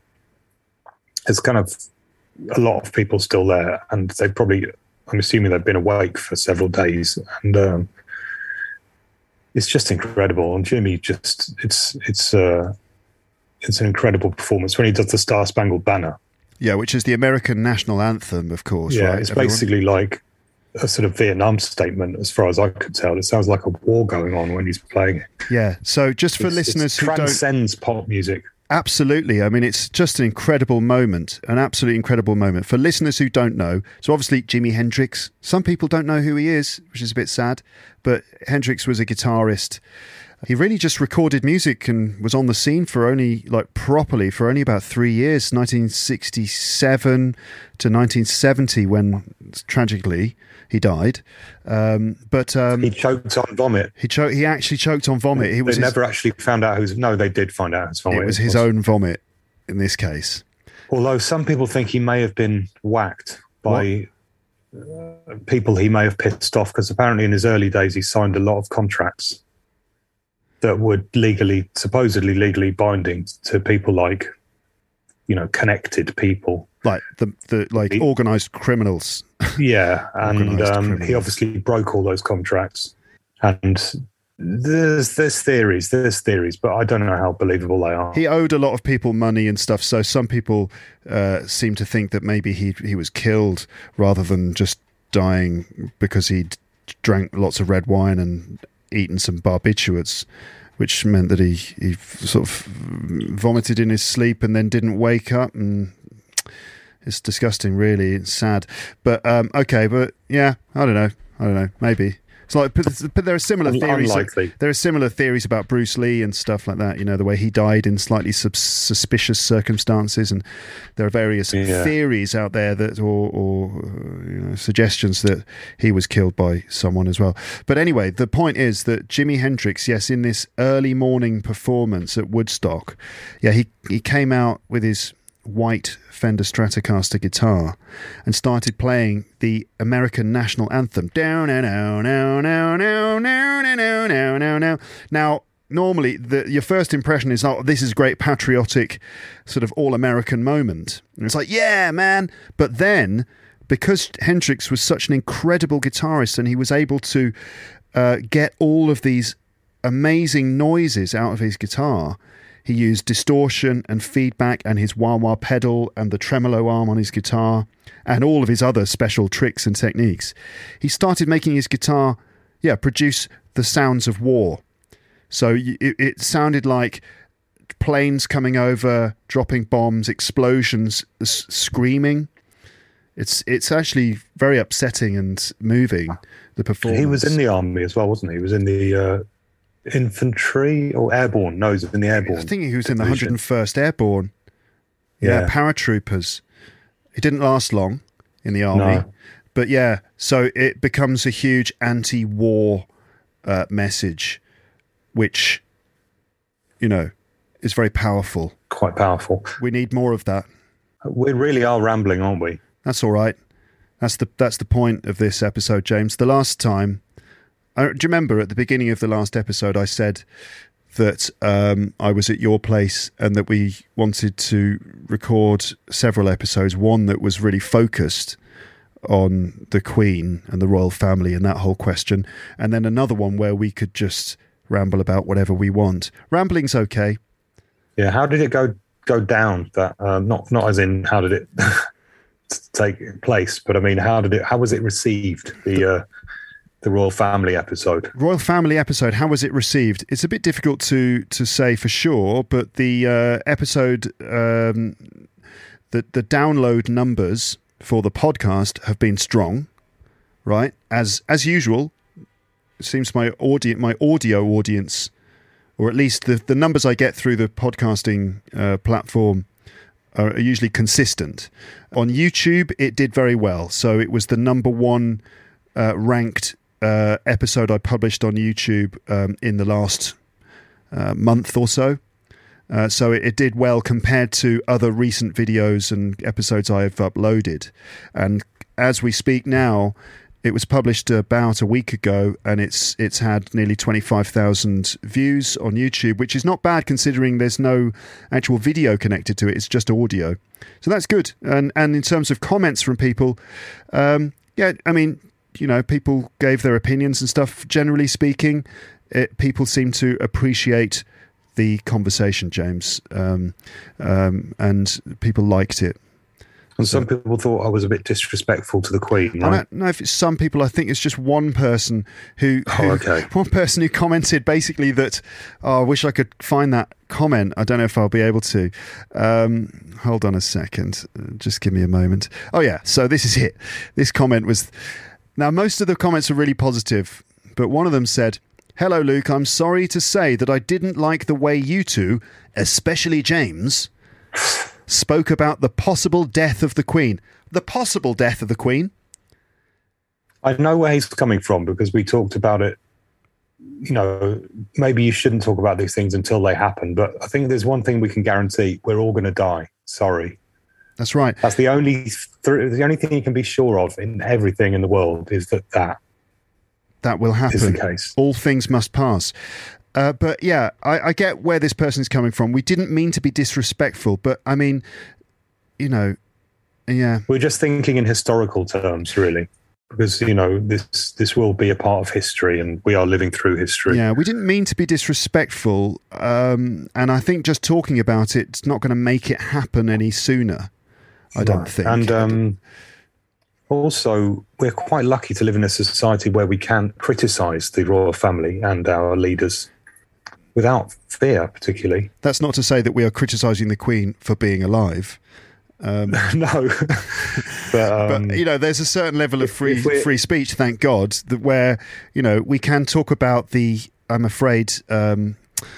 C: it's kind of a lot of people still there. And they probably, I'm assuming they've been awake for several days. And um, it's just incredible. And Jimmy just, it's, it's, uh, it's an incredible performance when he does the Star Spangled Banner.
B: Yeah, which is the American national anthem, of course.
C: Yeah,
B: right,
C: it's
B: everyone?
C: basically like a sort of Vietnam statement, as far as I could tell. It sounds like a war going on when he's playing it.
B: Yeah. So just for
C: It's-
B: listeners
C: it
B: who don't...
C: transcends pop music.
B: Absolutely. I mean, it's just an incredible moment, an absolutely incredible moment. For listeners who don't know, so obviously Jimi Hendrix, some people don't know who he is, which is a bit sad, but Hendrix was a guitarist. He really just recorded music and was on the scene for only, like, properly for only about three years, nineteen sixty-seven to nineteen seventy, when tragically he died. Um, but um,
C: He choked on vomit.
B: he cho- he actually choked on vomit. It
C: They
B: was his,
C: never actually found out who's. No, they did find out who's vomit.
B: it was his own vomit in this case.
C: Although some people think he may have been whacked by uh, people he may have pissed off, because apparently in his early days he signed a lot of contracts that were legally, supposedly legally binding to people like, you know, connected people.
B: Like the, the like
C: He-
B: organized criminals.
C: Yeah, and
B: Organised
C: um, he
B: criminals.
C: obviously broke all those contracts. And there's there's theories, there's theories, but I don't know how believable they are.
B: He owed a lot of people money and stuff, so some people uh, seem to think that maybe he he was killed rather than just dying because he'd drank lots of red wine and eaten some barbiturates, which meant that he, he sort of vomited in his sleep and then didn't wake up, and it's disgusting, really. It's sad. But, um, okay, but yeah, I don't know. I don't know. Maybe. It's like, but, but there are similar
C: Un-
B: theories.
C: unlikely.
B: There are similar theories about Bruce Lee and stuff like that. You know, the way he died in slightly sub- suspicious circumstances, and there are various
C: Yeah.
B: theories out there that, or, or uh, you know, suggestions that he was killed by someone as well. But anyway, the point is that Jimi Hendrix, yes, in this early morning performance at Woodstock, yeah, he he came out with his white Fender Stratocaster guitar and started playing the American national anthem. Down, now, now, now, now, now, now, now, now, now, now. Now, normally, the, your first impression is, oh, this is a great patriotic, sort of all-American moment. And it's like, yeah, man. But then, because Hendrix was such an incredible guitarist and he was able to uh, get all of these amazing noises out of his guitar, he used distortion and feedback and his wah-wah pedal and the tremolo arm on his guitar and all of his other special tricks and techniques. He started making his guitar, yeah, produce the sounds of war. So it, it sounded like planes coming over, dropping bombs, explosions, s- screaming. It's it's actually very upsetting and moving, the performance.
C: He was in the army as well, wasn't he? He was in the uh, infantry or airborne? No, he was in the airborne.
B: I think he was in the one
C: division.
B: hundred and first Airborne. Yeah,
C: Yeah.
B: paratroopers. He didn't last long in the army.
C: No.
B: But yeah, so it becomes a huge anti-war uh, message, which, you know, is very powerful.
C: Quite powerful.
B: We need more of that.
C: We really are rambling, aren't we?
B: That's all right. That's the that's the point of this episode, James. The last time, I, do you remember at the beginning of the last episode, I said that um, I was at your place and that we wanted to record several episodes, one that was really focused on the Queen and the royal family and that whole question, and then another one where we could just ramble about whatever we want. Rambling's okay.
C: Yeah. How did it go go down? That uh, not not as in how did it take place, but I mean, how did it? How was it received? The uh, the royal family episode.
B: Royal Family episode, how was it received? It's a bit difficult to to say for sure, but the uh, episode, um, the the download numbers for the podcast have been strong, right? As as usual, it seems my audio my audio audience, or at least the the numbers I get through the podcasting uh, platform, are usually consistent. On YouTube, it did very well, so it was the number one uh, ranked Uh, episode I published on YouTube um, in the last uh, month or so. Uh, so it, it did well compared to other recent videos and episodes I have uploaded. And as we speak now, it was published about a week ago, and it's it's had nearly twenty-five thousand views on YouTube, which is not bad considering there's no actual video connected to it. It's just audio. So that's good. And and in terms of comments from people, um, yeah, I mean, you know, people gave their opinions and stuff. Generally speaking, it, people seem to appreciate the conversation, James, um, um, and people liked it.
C: And some people thought I was a bit disrespectful to the Queen.
B: I
C: Right?
B: don't know if it's some people. I think it's just one person who, who
C: Oh, okay.
B: one person who commented basically that, oh, I wish I could find that comment. I don't know if I'll be able to. Um, hold on a second. Just give me a moment. Oh, yeah. So this is it. This comment was... Now, most of the comments are really positive, but one of them said, "Hello, Luke. I'm sorry to say that I didn't like the way you two, especially James, spoke about the possible death of the Queen." The possible death of the Queen?
C: I know where he's coming from because we talked about it. You know, maybe you shouldn't talk about these things until they happen. But I think there's one thing we can guarantee: we're all going to die. Sorry.
B: That's right.
C: That's the only th- the only thing you can be sure of in everything in the world is that that
B: That will happen.
C: is the case.
B: All things must pass. Uh, but yeah, I, I get where this person is coming from. We didn't mean to be disrespectful, but I mean, you know, yeah.
C: We're just thinking in historical terms, really, because you know this this will be a part of history, and we are living through history.
B: Yeah, we didn't mean to be disrespectful, um, and I think just talking about it's not going to make it happen any sooner. I don't think.
C: And um, also, we're quite lucky to live in a society where we can criticise the royal family and our leaders without fear, particularly.
B: That's not to say that we are criticising the Queen for being alive. Um,
C: no, but, um,
B: but you know, there's a certain level of
C: if-
B: free
C: if we're-
B: free speech, thank God, that where you know we can talk about the. I'm afraid. Um,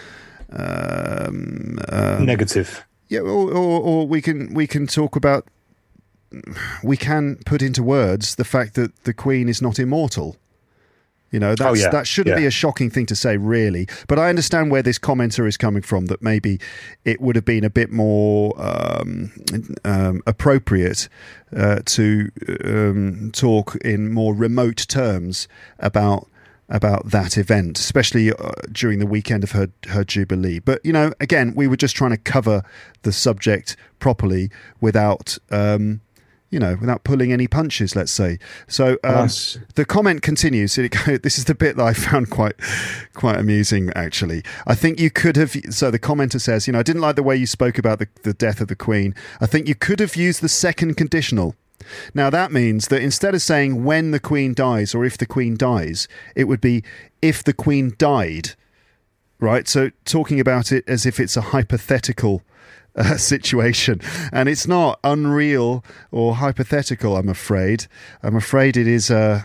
B: um, um,
C: negative.
B: yeah, or, or, or we can we can talk about. We can put into words the fact that the Queen is not immortal. You know, that's,
C: Oh, yeah.
B: that shouldn't
C: Yeah.
B: be a shocking thing to say, really. But I understand where this commenter is coming from, that maybe it would have been a bit more um, um, appropriate uh, to um, talk in more remote terms about about that event, especially uh, during the weekend of her, her Jubilee. But, you know, again, we were just trying to cover the subject properly without... Um, you know, without pulling any punches, let's say. So um,
C: Nice.
B: the comment continues. It, this is the bit that I found quite quite amusing, actually. I think you could have... So the commenter says, you know, I didn't like the way you spoke about the, the death of the Queen. I think you could have used the second conditional. Now, that means that instead of saying when the Queen dies or if the Queen dies, it would be if the Queen died, right? So talking about it as if it's a hypothetical Uh, situation, and it's not unreal or hypothetical. I'm afraid. I'm afraid it is a.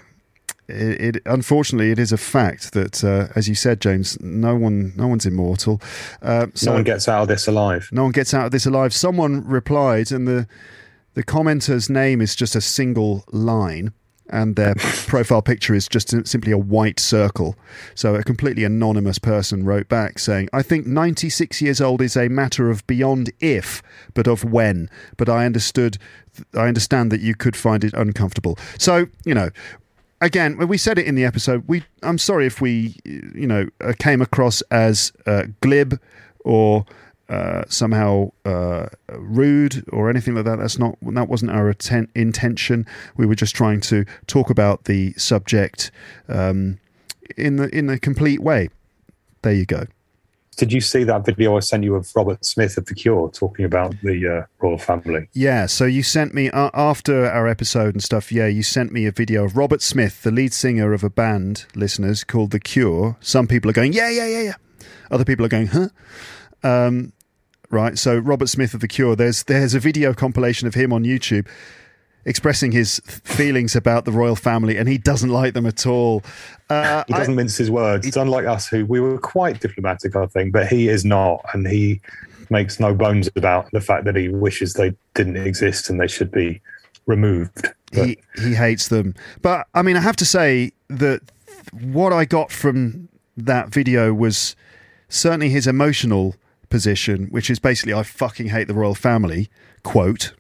B: It, it unfortunately it is a fact that, uh, as you said, James, no one, no one's immortal. Uh, so
C: No one gets out of this alive.
B: no one gets out of this alive. Someone replied, and the the commenter's name is just a single line, and their profile picture is just simply a white circle. So a completely anonymous person wrote back saying, I think ninety-six years old is a matter of beyond if, but of when. But I understood, I understand that you could find it uncomfortable. So, you know, again, we said it in the episode. We, I'm sorry if we, you know, uh, came across as uh, glib or Uh, somehow uh, rude or anything like that. That's not that wasn't our atten- intention. We were just trying to talk about the subject um, in the in a complete way. There you go.
C: Did you see that video I sent you of Robert Smith of The Cure talking about the uh, royal family?
B: Yeah. So you sent me uh, after our episode and stuff. Yeah, you sent me a video of Robert Smith, the lead singer of a band, listeners, called The Cure. Some people are going, yeah, yeah, yeah, yeah. Other people are going, huh? Um, Right, so Robert Smith of The Cure, there's there's a video compilation of him on YouTube expressing his feelings about the royal family, and he doesn't like them at all. Uh,
C: He doesn't
B: I,
C: mince his words. It's unlike us, who we were quite diplomatic, I think, but he is not, and he makes no bones about the fact that he wishes they didn't exist and they should be removed. But
B: he, he hates them. But, I mean, I have to say that what I got from that video was certainly his emotional position, which is basically, I fucking hate the royal family, quote.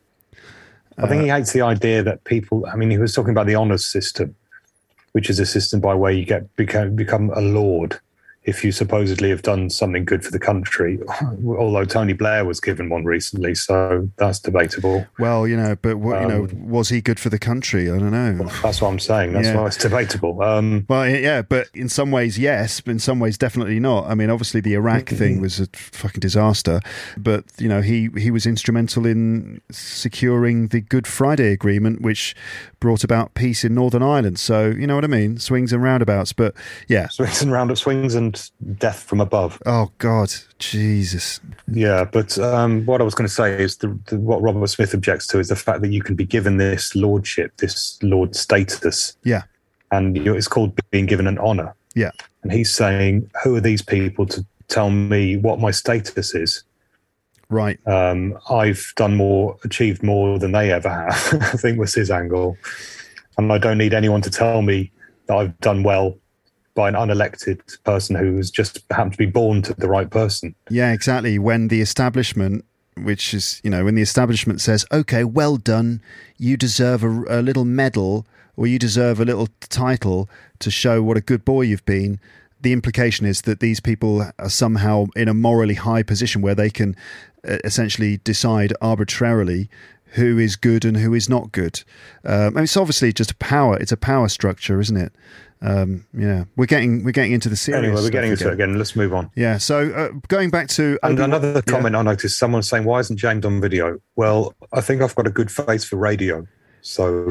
C: I think he hates the idea that people, I mean, he was talking about the honours system, which is a system by where you get become, become a lord if you supposedly have done something good for the country, although Tony Blair was given one recently, so that's debatable.
B: Well, you know, but, what, you know,
C: Um,
B: was he good for the country? I don't know.
C: That's what I'm saying. That's
B: Yeah.
C: why it's debatable. Um,
B: Well, yeah, but in some ways, yes, but in some ways, definitely not. I mean, obviously, the Iraq thing was a fucking disaster, but you know, he he was instrumental in securing the Good Friday Agreement, which brought about peace in Northern Ireland. So, you know what I mean? Swings and roundabouts, but yeah.
C: swings and roundup swings and death from above.
B: Oh God, Jesus.
C: Yeah, but um, what I was going to say is the, the, what Robert Smith objects to is the fact that you can be given this lordship, this lord status,
B: Yeah,
C: and you know, it's called being given an honour.
B: yeah,
C: And he's saying, who are these people to tell me what my status is?
B: right.
C: Um, I've done more, achieved more than they ever have, I think was his angle. And I don't need anyone to tell me that I've done well by an unelected person who's just happened to be born to the right person.
B: Yeah, exactly. When the establishment, which is, you know, when the establishment says, okay, well done, you deserve a, a little medal or you deserve a little title to show what a good boy you've been, the implication is that these people are somehow in a morally high position where they can uh, essentially decide arbitrarily who is good and who is not good. Um, I mean, it's obviously just a power. It's a power structure, isn't it? Um, yeah, we're getting we're getting into the serious.
C: Anyway, we're
B: stuff
C: getting into
B: again.
C: it again. Let's move on.
B: Yeah. So uh, going back to
C: And
B: Obi-Wan-
C: another
B: yeah.
C: comment I noticed, someone saying, why isn't James on video? Well, I think I've got a good face for radio. So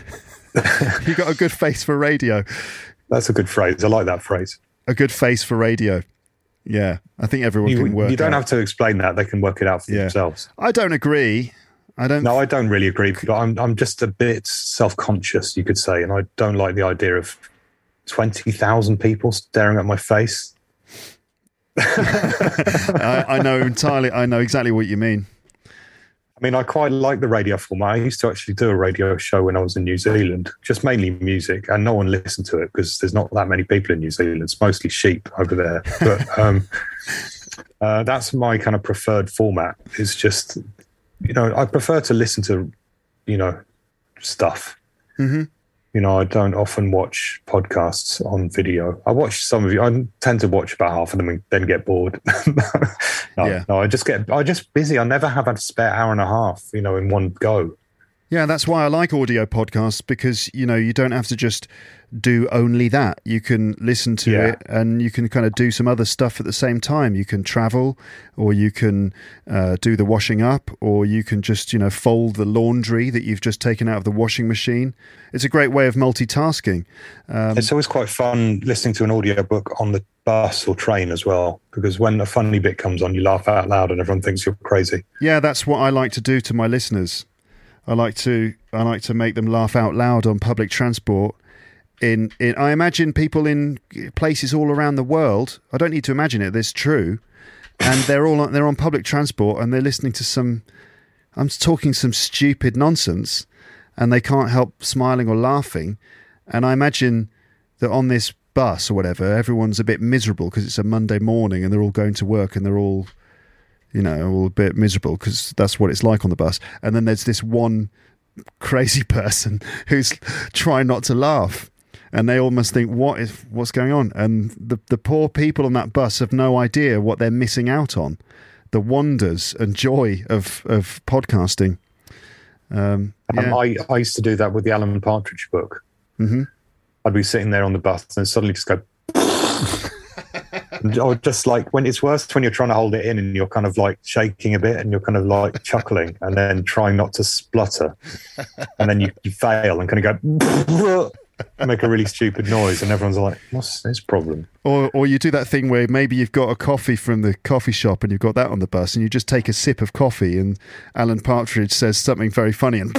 B: You got a good face for radio.
C: that's a good phrase. I like that phrase.
B: A good face for radio. Yeah, I think everyone
C: You,
B: can work.
C: you don't
B: out.
C: have to explain that. They can work it out for
B: Yeah.
C: themselves.
B: I don't agree. I don't.
C: No, I don't really agree. But I'm I'm just a bit self-conscious, you could say, and I don't like the idea of twenty thousand people staring at my face.
B: I, I know entirely. I know exactly what you mean.
C: I mean, I quite like the radio format. I used to actually do a radio show when I was in New Zealand, just mainly music, and no one listened to it because there's not that many people in New Zealand. It's mostly sheep over there. But um, uh, that's my kind of preferred format. Is just, you know, I prefer to listen to, you know, stuff.
B: Mm-hmm.
C: You know, I don't often watch podcasts on video. I watch some of you. I tend to watch about half of them and then get bored. no,
B: Yeah.
C: no, I just get, I just busy. I never have a spare hour and a half, you know, in one go.
B: Yeah, that's why I like audio podcasts, because, you know, you don't have to just do only that. You can listen to
C: Yeah.
B: it and you can kind of do some other stuff at the same time. You can travel, or you can uh, do the washing up, or you can just, you know, fold the laundry that you've just taken out of the washing machine. It's a great way of multitasking. Um,
C: It's always quite fun listening to an audiobook on the bus or train as well, because when a funny bit comes on, you laugh out loud and everyone thinks you're crazy.
B: yeah, that's what I like to do to my listeners. I like to I like to make them laugh out loud on public transport. In, in I imagine people in places all around the world. I don't need to imagine it. It's true, and they're all on, they're on public transport and they're listening to some. I'm talking some stupid nonsense, and they can't help smiling or laughing. And I imagine that on this bus or whatever, everyone's a bit miserable because it's a Monday morning and they're all going to work and they're all, you know, all a bit miserable because that's what it's like on the bus. And then there's this one crazy person who's trying not to laugh, and they all must think, what is what's going on? And the the poor people on that bus have no idea what they're missing out on, the wonders and joy of of podcasting. Um, yeah.
C: Um, I, I used to do that with the Alan Partridge book.
B: Mm-hmm.
C: I'd be sitting there on the bus and suddenly just go, or just like, when it's worse when you're trying to hold it in and you're kind of like shaking a bit and you're kind of like chuckling and then trying not to splutter, and then you, you fail and kind of go make a really stupid noise, and everyone's like, what's his problem?
B: Or or you do that thing where maybe you've got a coffee from the coffee shop and you've got that on the bus, and you just take a sip of coffee and Alan Partridge says something very funny and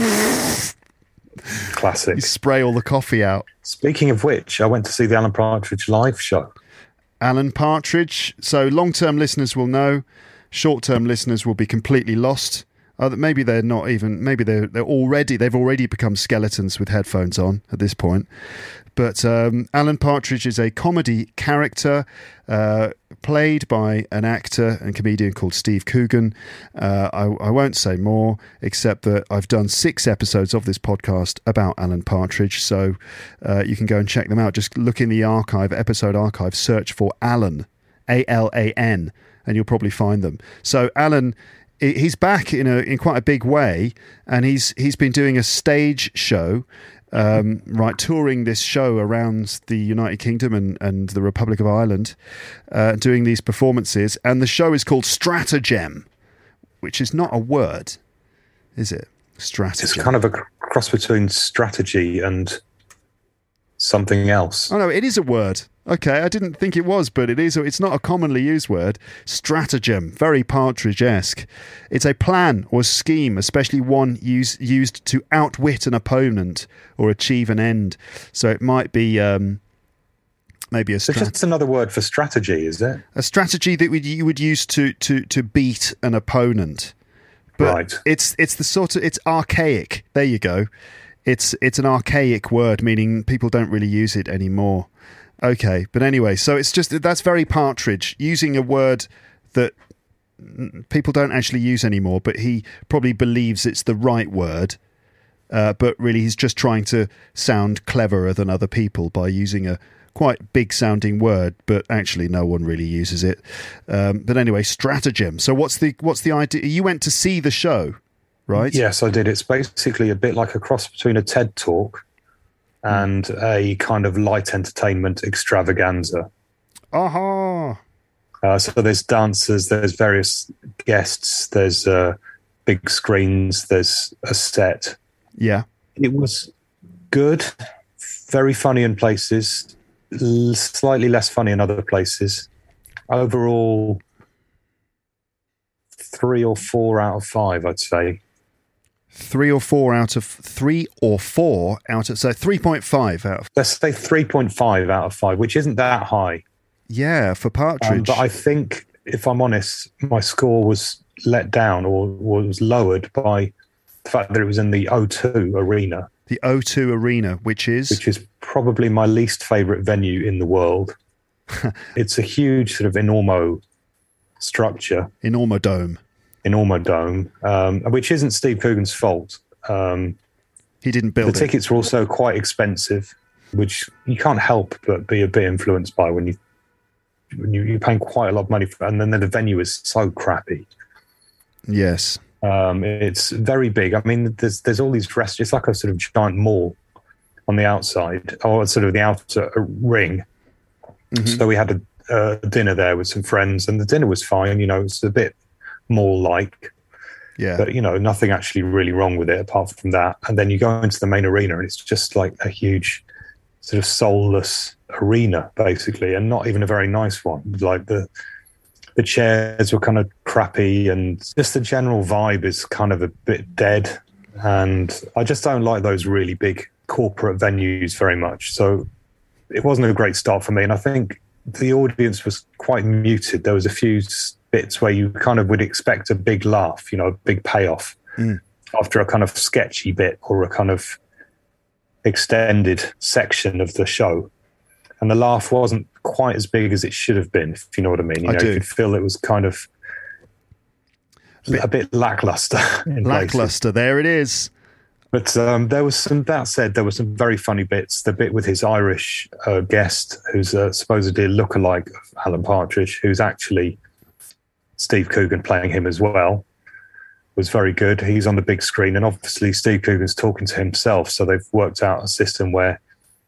C: Classic.
B: you spray all the coffee out.
C: Speaking of which, I went to see the Alan Partridge live show.
B: Alan Partridge. So long-term listeners will know, short-term listeners will be completely lost. Uh, maybe they're not even. Maybe they're they're already. They've already become skeletons with headphones on at this point. But um, Alan Partridge is a comedy character uh, played by an actor and comedian called Steve Coogan. Uh, I, I won't say more, except that I've done six episodes of this podcast about Alan Partridge, so uh, you can go and check them out. Just look in the archive, episode archive, search for Alan, A L A N, and you'll probably find them. So Alan, he's back in a in quite a big way, and he's he's been doing a stage show. Um, right, touring this show around the United Kingdom and, and the Republic of Ireland, uh, doing these performances, and the show is called Stratagem, which is not a word, is it? Stratagem.
C: It's kind of a cross between strategy and something else.
B: Oh no, it is a word. Okay, I didn't think it was, but it is. It's not a commonly used word. Stratagem, very Partridge-esque. It's a plan or scheme, especially one use, used to outwit an opponent or achieve an end. So it might be um, maybe a
C: So
B: strat-
C: just another word for strategy, is it?
B: a strategy that would, you would use to to to beat an opponent. But
C: Right.
B: it's it's the sort of it's archaic. There you go. It's it's an archaic word, meaning people don't really use it anymore. Okay, but anyway, so it's just that's very Partridge, using a word that people don't actually use anymore, but he probably believes it's the right word. Uh, but really, he's just trying to sound cleverer than other people by using a quite big-sounding word, but actually, no one really uses it. Um, but anyway, stratagem. So, what's the what's the idea? You went to see the show, right?
C: Yes, I did. It's basically a bit like a cross between a TED Talk and a kind of light entertainment extravaganza.
B: Aha!
C: Uh, so there's dancers, there's various guests, there's uh, big screens, there's a set.
B: Yeah.
C: It was good, very funny in places, l- slightly less funny in other places. Overall, three or four out of five, I'd say.
B: Three or four out of three or four out of so three point five out of
C: Let's say three point five out of five, which isn't that high.
B: yeah for Partridge.
C: Um, but I think, if I'm honest, my score was let down or was lowered by the fact that it was in the O two Arena,
B: the O two Arena, which is
C: which is probably my least favourite venue in the world. It's a huge sort of enormo structure,
B: Enormo Dome.
C: enormo dome, um, which isn't Steve Coogan's fault. Um,
B: He didn't build
C: the
B: it.
C: tickets were also quite expensive, which you can't help but be a bit influenced by when you when you, you're paying quite a lot of money for, and then the venue is so crappy.
B: Yes.
C: Um, it's very big. I mean, there's there's all these restaurants. It's like a sort of giant mall on the outside, or sort of the outer ring.
B: Mm-hmm.
C: So we had a, a dinner there with some friends, and the dinner was fine. You know, it's a bit mall-like,
B: Yeah.
C: but you know, nothing actually really wrong with it apart from that. And then you go into the main arena, and it's just like a huge sort of soulless arena, basically, and not even a very nice one. Like the the chairs were kind of crappy, and just the general vibe is kind of a bit dead. And I just don't like those really big corporate venues very much. So it wasn't a great start for me. And I think the audience was quite muted. There was a few bits where you kind of would expect a big laugh, you know, a big payoff
B: Mm.
C: after a kind of sketchy bit or a kind of extended section of the show. And the laugh wasn't quite as big as it should have been, if you know what I mean. You
B: I
C: know,
B: do.
C: you could feel it was kind of a bit lackluster. in places.
B: Lackluster. There it is.
C: But um, there was some, that said, there were some very funny bits. The bit with his Irish uh, guest, who's uh, supposedly a lookalike of Alan Partridge, who's actually Steve Coogan playing him as well, was very good. He's on the big screen, and obviously Steve Coogan's talking to himself. So they've worked out a system where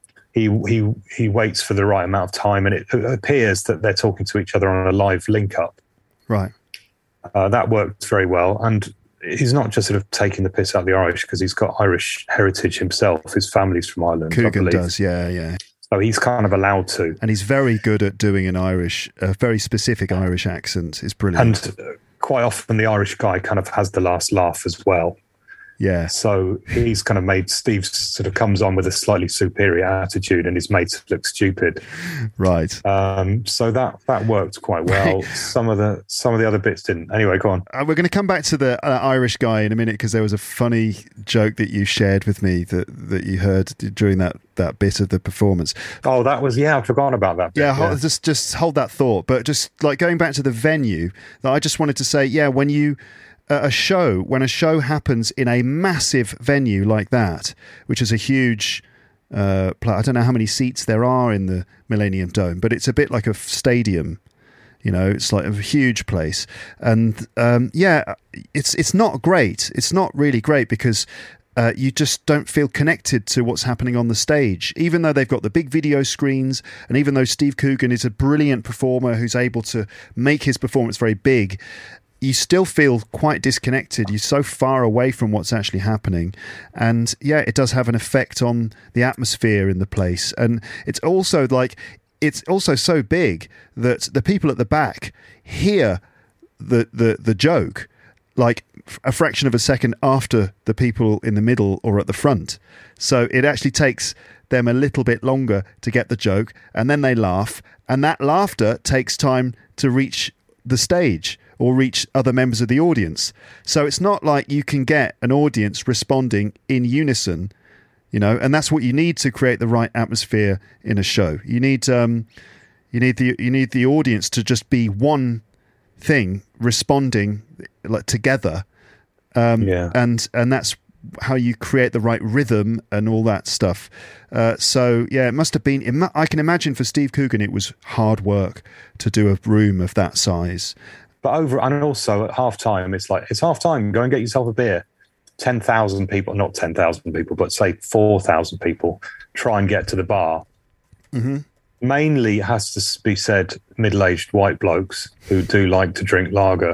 C: he he he waits for the right amount of time, and it appears that they're talking to each other on a live link-up.
B: Right.
C: Uh, that worked very well. And he's not just sort of taking the piss out of the Irish, because he's got Irish heritage himself. His family's from Ireland, I
B: Coogan
C: believe.
B: does. Yeah, yeah.
C: So he's kind of allowed to.
B: And he's very good at doing an Irish, a very specific Irish accent. It's brilliant.
C: And uh, quite often the Irish guy kind of has the last laugh as well.
B: yeah.
C: So he's kind of made Steve sort of comes on with a slightly superior attitude, and his mates look stupid.
B: Right.
C: Um, so that that worked quite well. Some of the some of the other bits didn't. Anyway, go on.
B: Uh, we're going to come back to the uh, Irish guy in a minute, because there was a funny joke that you shared with me that, that you heard during that, that bit of the performance.
C: Oh, that was yeah. I've forgotten about that bit.
B: Yeah, hold, just just hold that thought. But just like going back to the venue, that I just wanted to say, yeah, when you uh, a show when a show happens in a massive venue like that, which is a huge. Uh, pla- I don't know how many seats there are in the Millennium Dome, but it's a bit like a f- stadium. You know, it's like a huge place, and um, yeah, it's it's not great. It's not really great because. Uh, you just don't feel connected to what's happening on the stage, even though they've got the big video screens, and even though Steve Coogan is a brilliant performer who's able to make his performance very big, you still feel quite disconnected. You're so far away from what's actually happening. And yeah, it does have an effect on the atmosphere in the place. And it's also like, it's also so big that the people at the back hear the the, the joke like a fraction of a second after the people in the middle or at the front. So it actually takes them a little bit longer to get the joke, and then they laugh, and that laughter takes time to reach the stage or reach other members of the audience. So it's not like you can get an audience responding in unison, you know, and that's what you need to create the right atmosphere in a show. You need um, you need the you need the audience to just be one thing responding like together, um,
C: Yeah.
B: and and that's how you create the right rhythm and all that stuff. Uh, so yeah, it must have been. It mu- I can imagine for Steve Coogan, it was hard work to do a room of that size.
C: But over and also at half time, it's like it's half time. Go and get yourself a beer. Ten thousand people, not ten thousand people, but say four thousand people try and get to the bar.
B: Mm-hmm.
C: Mainly, it has to be said, middle-aged white blokes who do like to drink lager.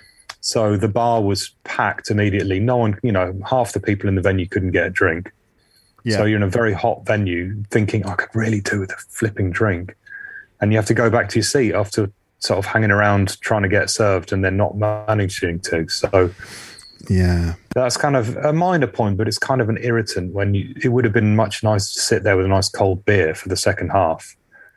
C: So the bar was packed immediately. No one, you know, half the people in the venue couldn't get a drink.
B: Yeah.
C: So you're in a very hot venue thinking, I could really do with a flipping drink. And you have to go back to your seat after sort of hanging around trying to get served and then not managing to. So
B: Yeah.
C: That's kind of a minor point, but it's kind of an irritant when you, it would have been much nicer to sit there with a nice cold beer for the second half.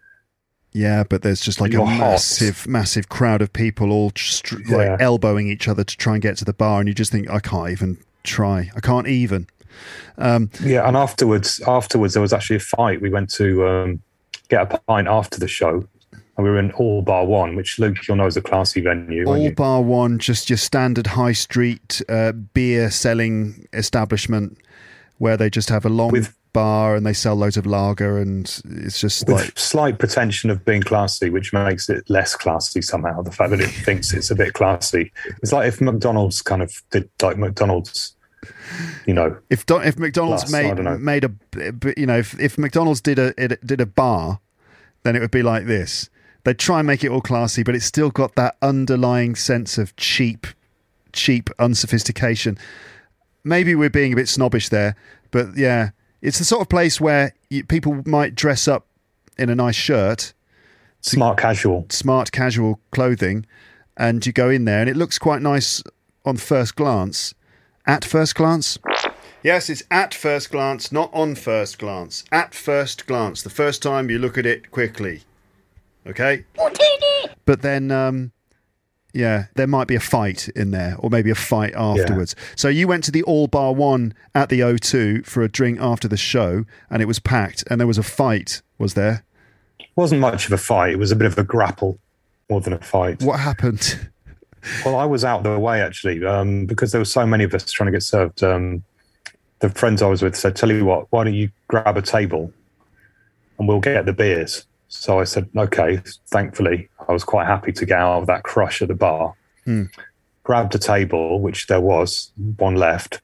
B: Yeah, but there's just like
C: You're
B: a
C: hot.
B: massive, massive crowd of people all just like
C: Yeah.
B: elbowing each other to try and get to the bar, and you just think, I can't even try. I can't even. Um,
C: Yeah, and afterwards, afterwards there was actually a fight. We went to um, get a pint after the show, and we were in All Bar One, which Luke, you'll know is a classy venue. won't
B: all
C: you?
B: bar one, just your standard high street uh, beer selling establishment where they just have a long
C: With-
B: bar and they sell loads of lager, and it's just
C: With
B: like,
C: slight pretension of being classy, which makes it less classy somehow. The fact that it thinks it's a bit classy. It's like if McDonald's kind of did like McDonald's, you know.
B: if Don- if McDonald's
C: Plus, I
B: made
C: don't know.
B: made a, you know, if, if McDonald's did a it, did a bar, then it would be like this. They'd try and make it all classy, but it's still got that underlying sense of cheap, cheap unsophistication. Maybe we're being a bit snobbish there, but yeah, it's the sort of place where you, people might dress up in a nice shirt,
C: Smart casual.
B: smart casual clothing, and you go in there and it looks quite nice on first glance. At first glance? Yes, it's at first glance, not on first glance. At first glance, the first time you look at it quickly. Okay? But then, um, yeah, there might be a fight in there, or maybe a fight afterwards. So you went to the All Bar One at the O two for a drink after the show, and it was packed, and there was a fight, was there?
C: It wasn't much of a fight. It was a bit of a grapple more than a fight.
B: What happened?
C: Well, I was out of the way actually um, because there were so many of us trying to get served. Um, the friends I was with said, "Tell you what, why don't you grab a table and we'll get the beers?" So I said, "Okay." Thankfully, I was quite happy to get out of that crush at the bar.
B: Hmm.
C: Grabbed a table, which there was one left.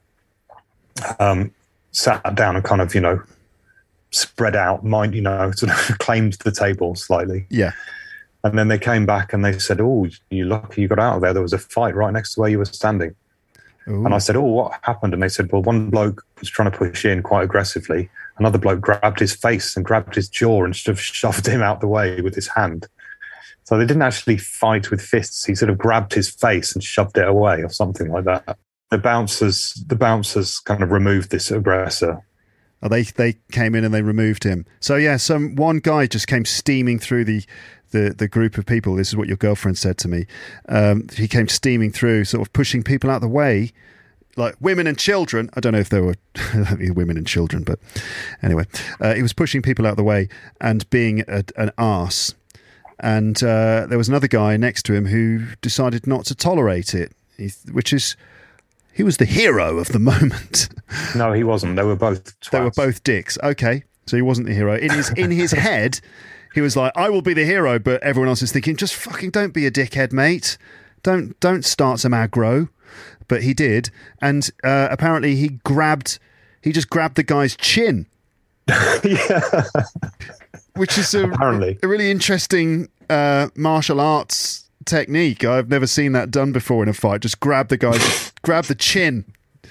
C: Um, sat down and kind of, you know, spread out, mind, you know, sort of claimed the table slightly.
B: Yeah.
C: And then they came back and they said, "Oh, you lucky you got out of there. There was a fight right next to where you were standing."
B: Ooh.
C: And I said, "Oh, what happened?" And they said, "Well, one bloke was trying to push in quite aggressively. Another bloke grabbed his face and grabbed his jaw and sort of shoved him out the way with his hand." So they didn't actually fight with fists. He sort of grabbed his face and shoved it away or something like that. The bouncers, the bouncers kind of removed this aggressor.
B: Oh, they they came in and they removed him. So yeah, some one guy just came steaming through the, the, the group of people. This is what your girlfriend said to me. Um, he came steaming through, sort of pushing people out of the way, like women and children. I don't know if there were women and children, but anyway, uh, he was pushing people out of the way and being a, an arse. And uh, there was another guy next to him who decided not to tolerate it, he, which is. He was the hero of the moment.
C: No, he wasn't. They were both twats.
B: They were both dicks. Okay, so he wasn't the hero. In his in his head, he was like, "I will be the hero," but everyone else is thinking, "Just fucking don't be a dickhead, mate. Don't don't start some aggro." But he did, and uh, apparently he grabbed, he just grabbed the guy's chin,
C: yeah.
B: which is a,
C: Apparently.
B: a really interesting uh, martial arts technique. I've never seen that done before in a fight. Just grab the guy's, grab the chin.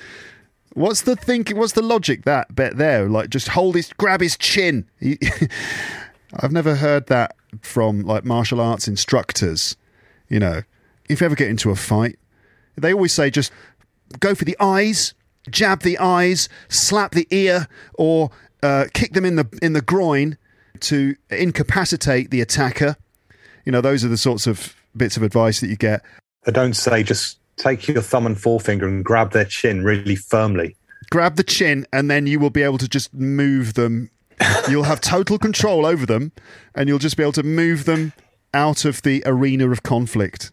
B: What's the thinking? What's the logic that bit there? Like just hold his, grab his chin. He, I've never heard that from like martial arts instructors. You know, if you ever get into a fight, they always say just go for the eyes, jab the eyes, slap the ear, or uh, kick them in the in the groin to incapacitate the attacker. You know, those are the sorts of bits of advice that you get.
C: They don't say just take your thumb and forefinger and grab their chin really firmly.
B: Grab the chin and then you will be able to just move them. You'll have total control over them and you'll just be able to move them out of the arena of conflict.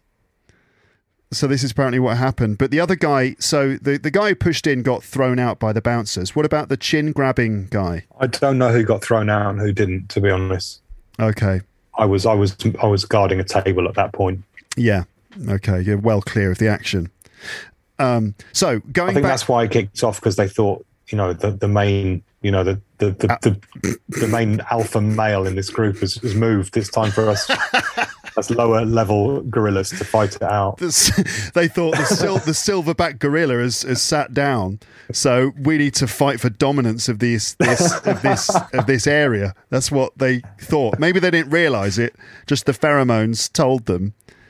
B: So this is apparently what happened. But the other guy, so the, the guy who pushed in got thrown out by the bouncers. What about the chin grabbing guy?
C: I don't know who got thrown out and who didn't, to be honest.
B: Okay.
C: I was I was I was guarding a table at that point.
B: Yeah. Okay. You're well clear of the action. Um, so going
C: I think
B: back,
C: that's why it kicked off, because they thought, you know, the, the main, you know, the the the,
B: Uh,
C: the, the main alpha male in this group has, has moved. It's time for us as lower level gorillas to fight it out.
B: they thought the, sil- the silverback gorilla has, has sat down, so we need to fight for dominance of this, this of this of this area. That's what they thought. Maybe they didn't realise it. Just the pheromones told them.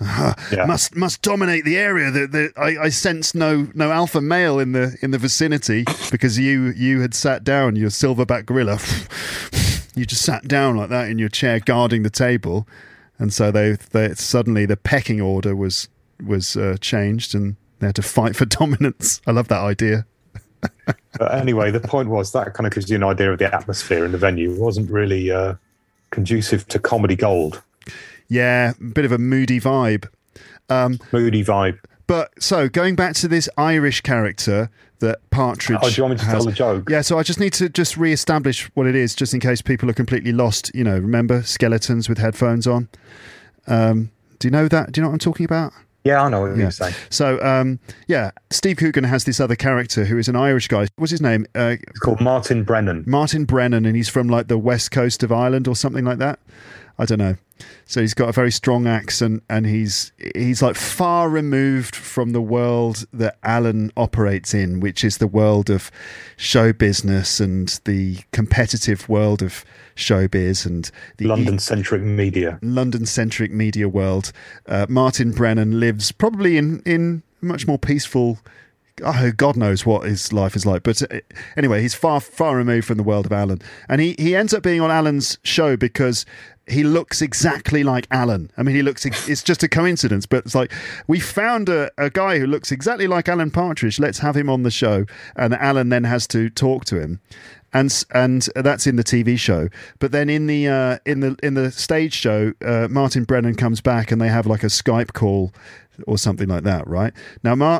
C: Yeah.
B: Must must dominate the area. The, the, I, I sense no no alpha male in the in the vicinity because you you had sat down, your silverback gorilla. You just sat down like that in your chair, guarding the table, and so they, they suddenly the pecking order was was uh, changed, and they had to fight for dominance. I love that idea.
C: But anyway, the point was that kind of gives you an idea of the atmosphere in the venue. It wasn't really uh, conducive to comedy gold.
B: Yeah, a bit of a moody vibe. Um,
C: Moody vibe.
B: But so going back to this Irish character that Partridge.
C: Oh, do you want me to
B: has,
C: tell the joke?
B: Yeah, so I just need to just re-establish what it is, just in case people are completely lost. You know, remember skeletons with headphones on? Um, do you know that? Do you know what I'm talking about?
C: Yeah, I know what
B: Yeah.
C: you're saying.
B: So, um, yeah, Steve Coogan has this other character who is an Irish guy. What's his name? Uh,
C: It's called Martin Brennan.
B: Martin Brennan, and he's from like the west coast of Ireland or something like that. I don't know. So he's got a very strong accent, and he's he's like far removed from the world that Alan operates in, which is the world of show business and the competitive world of showbiz and the
C: London-centric media.
B: London-centric media world. Uh, Martin Brennan lives probably in in much more peaceful. Oh, God knows what his life is like. But uh, anyway, he's far, far removed from the world of Alan. And he, he ends up being on Alan's show because he looks exactly like Alan. I mean, he looks, it's just a coincidence, but it's like, we found a, a guy who looks exactly like Alan Partridge. Let's have him on the show. And Alan then has to talk to him. And and that's in the T V show. But then in the uh, in the in the stage show, uh, Martin Brennan comes back and they have like a Skype call or something like that, right? Now, Mar-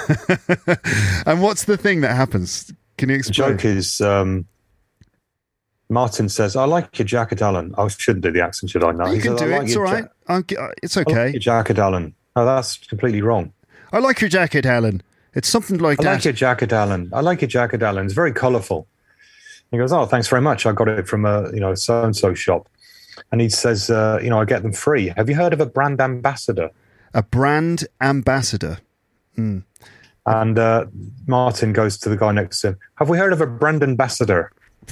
B: and what's the thing that happens? Can you
C: The
B: explain?
C: joke is um, Martin says, I like your jacket, Alan. I shouldn't do the accent, should I? No.
B: You
C: He
B: can
C: says,
B: do
C: "I
B: it.
C: like
B: It's
C: your
B: all right.
C: ja-
B: I'll g- uh, It's
C: I like
B: okay.
C: your jacket, Alan. Oh, that's completely wrong.
B: I like your jacket, Alan. It's something like
C: I
B: that.
C: like your jacket, Alan. I like your jacket, Alan. It's very colourful. He goes, oh, thanks very much. I got it from a you know so and so shop, and he says, uh, you know, I get them free. Have you heard of a brand ambassador?
B: A brand ambassador. Mm.
C: And uh, Martin goes to the guy next to him. Have we heard of a brand ambassador?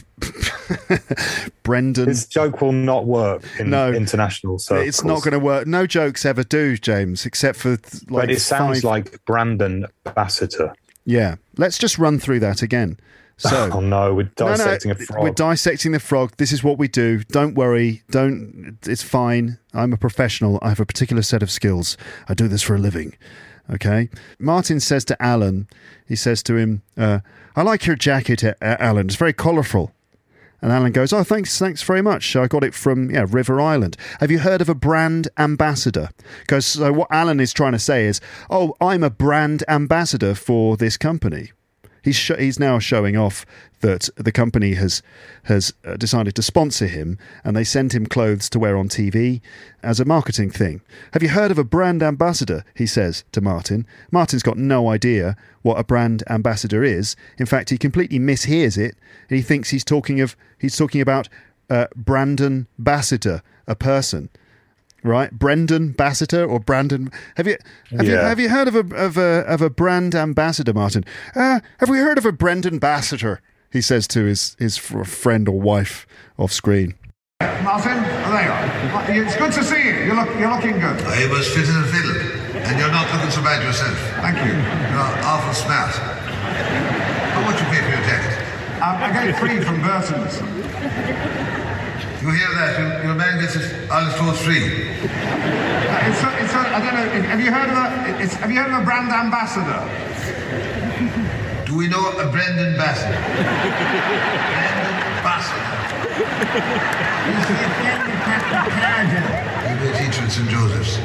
B: Brendan.
C: This joke will not work in
B: No.
C: international circles.
B: It's not going to work. No jokes ever do, James, except for th- like
C: But it sounds
B: five-
C: like Brandon Ambassador.
B: Yeah. Let's just run through that again. So,
C: Oh no, we're dissecting
B: no,
C: a
B: no,
C: frog.
B: we're dissecting the frog. This is what we do. Don't worry. Don't. It's fine. I'm a professional. I have a particular set of skills. I do this for a living. Okay. Martin says to Alan, he says to him, uh, I like your jacket, uh, Alan. It's very colourful. And Alan goes, oh, thanks, thanks very much. I got it from yeah, River Island. Have you heard of a brand ambassador? Because so what Alan is trying to say is, oh, I'm a brand ambassador for this company. He's sh- he's now showing off that the company has has uh, decided to sponsor him, and they send him clothes to wear on T V as a marketing thing. Have you heard of a brand ambassador? He says to Martin. Martin's got no idea what a brand ambassador is. In fact, he completely mishears it, and he thinks he's talking of he's talking about uh, Brandon Bassiter, a person. Right, Brendan Bassiter or Brandon? Have you have you
C: Yeah.
B: have you heard of a of a of a brand ambassador, Martin? Uh, have we heard of a Brendan Bassiter? He says to his his fr- friend or wife off screen.
E: Martin, oh, there you are. It's good to see you. You're, look, you're looking good.
F: I was fit as a fiddle, and you're not looking so bad yourself.
E: Thank you.
F: You're awful smart. How much you pay for your jacket?
E: Um, I get it free from Burton's.
F: You hear that? Your, your man gets it all his clothes free.
E: Uh, it's, a, it's a, I don't know. Have you heard of a? It's, have you heard of a brand ambassador?
F: Do we know a Brendan Bassett? Brendan Bassett.
E: He's the Academy Captain Cargill.
F: He was a teacher at Saint Joseph's.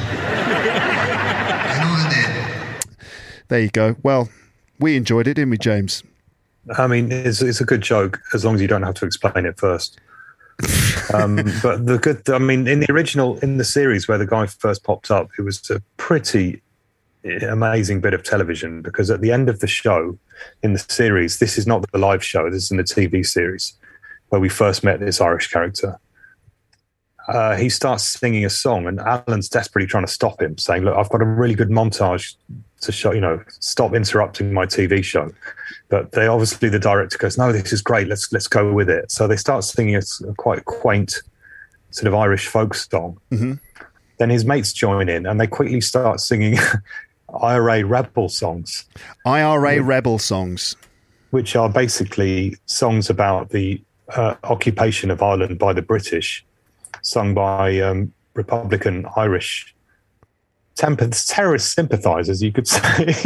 F: I know the name.
B: There you go. Well, we enjoyed it, didn't we, James?
C: I mean, it's, it's a good joke as long as you don't have to explain it first. um, but the good, I mean, in the original, in the series where the guy first popped up, it was a pretty amazing bit of television because at the end of the show, in the series, this is not the live show, this is in the T V series where we first met this Irish character. Uh, he starts singing a song and Alan's desperately trying to stop him, saying, look, I've got a really good montage to show, you know, stop interrupting my T V show. But they obviously, the director goes, no, this is great, let's let's go with it. So they start singing a, a quite quaint sort of Irish folk song.
B: Mm-hmm.
C: then his mates join in and they quickly start singing I R A rebel songs.
B: I R A rebel songs.
C: Which are basically songs about the uh, occupation of Ireland by the British, sung by um, Republican Irish temp- terrorist sympathisers, you could say.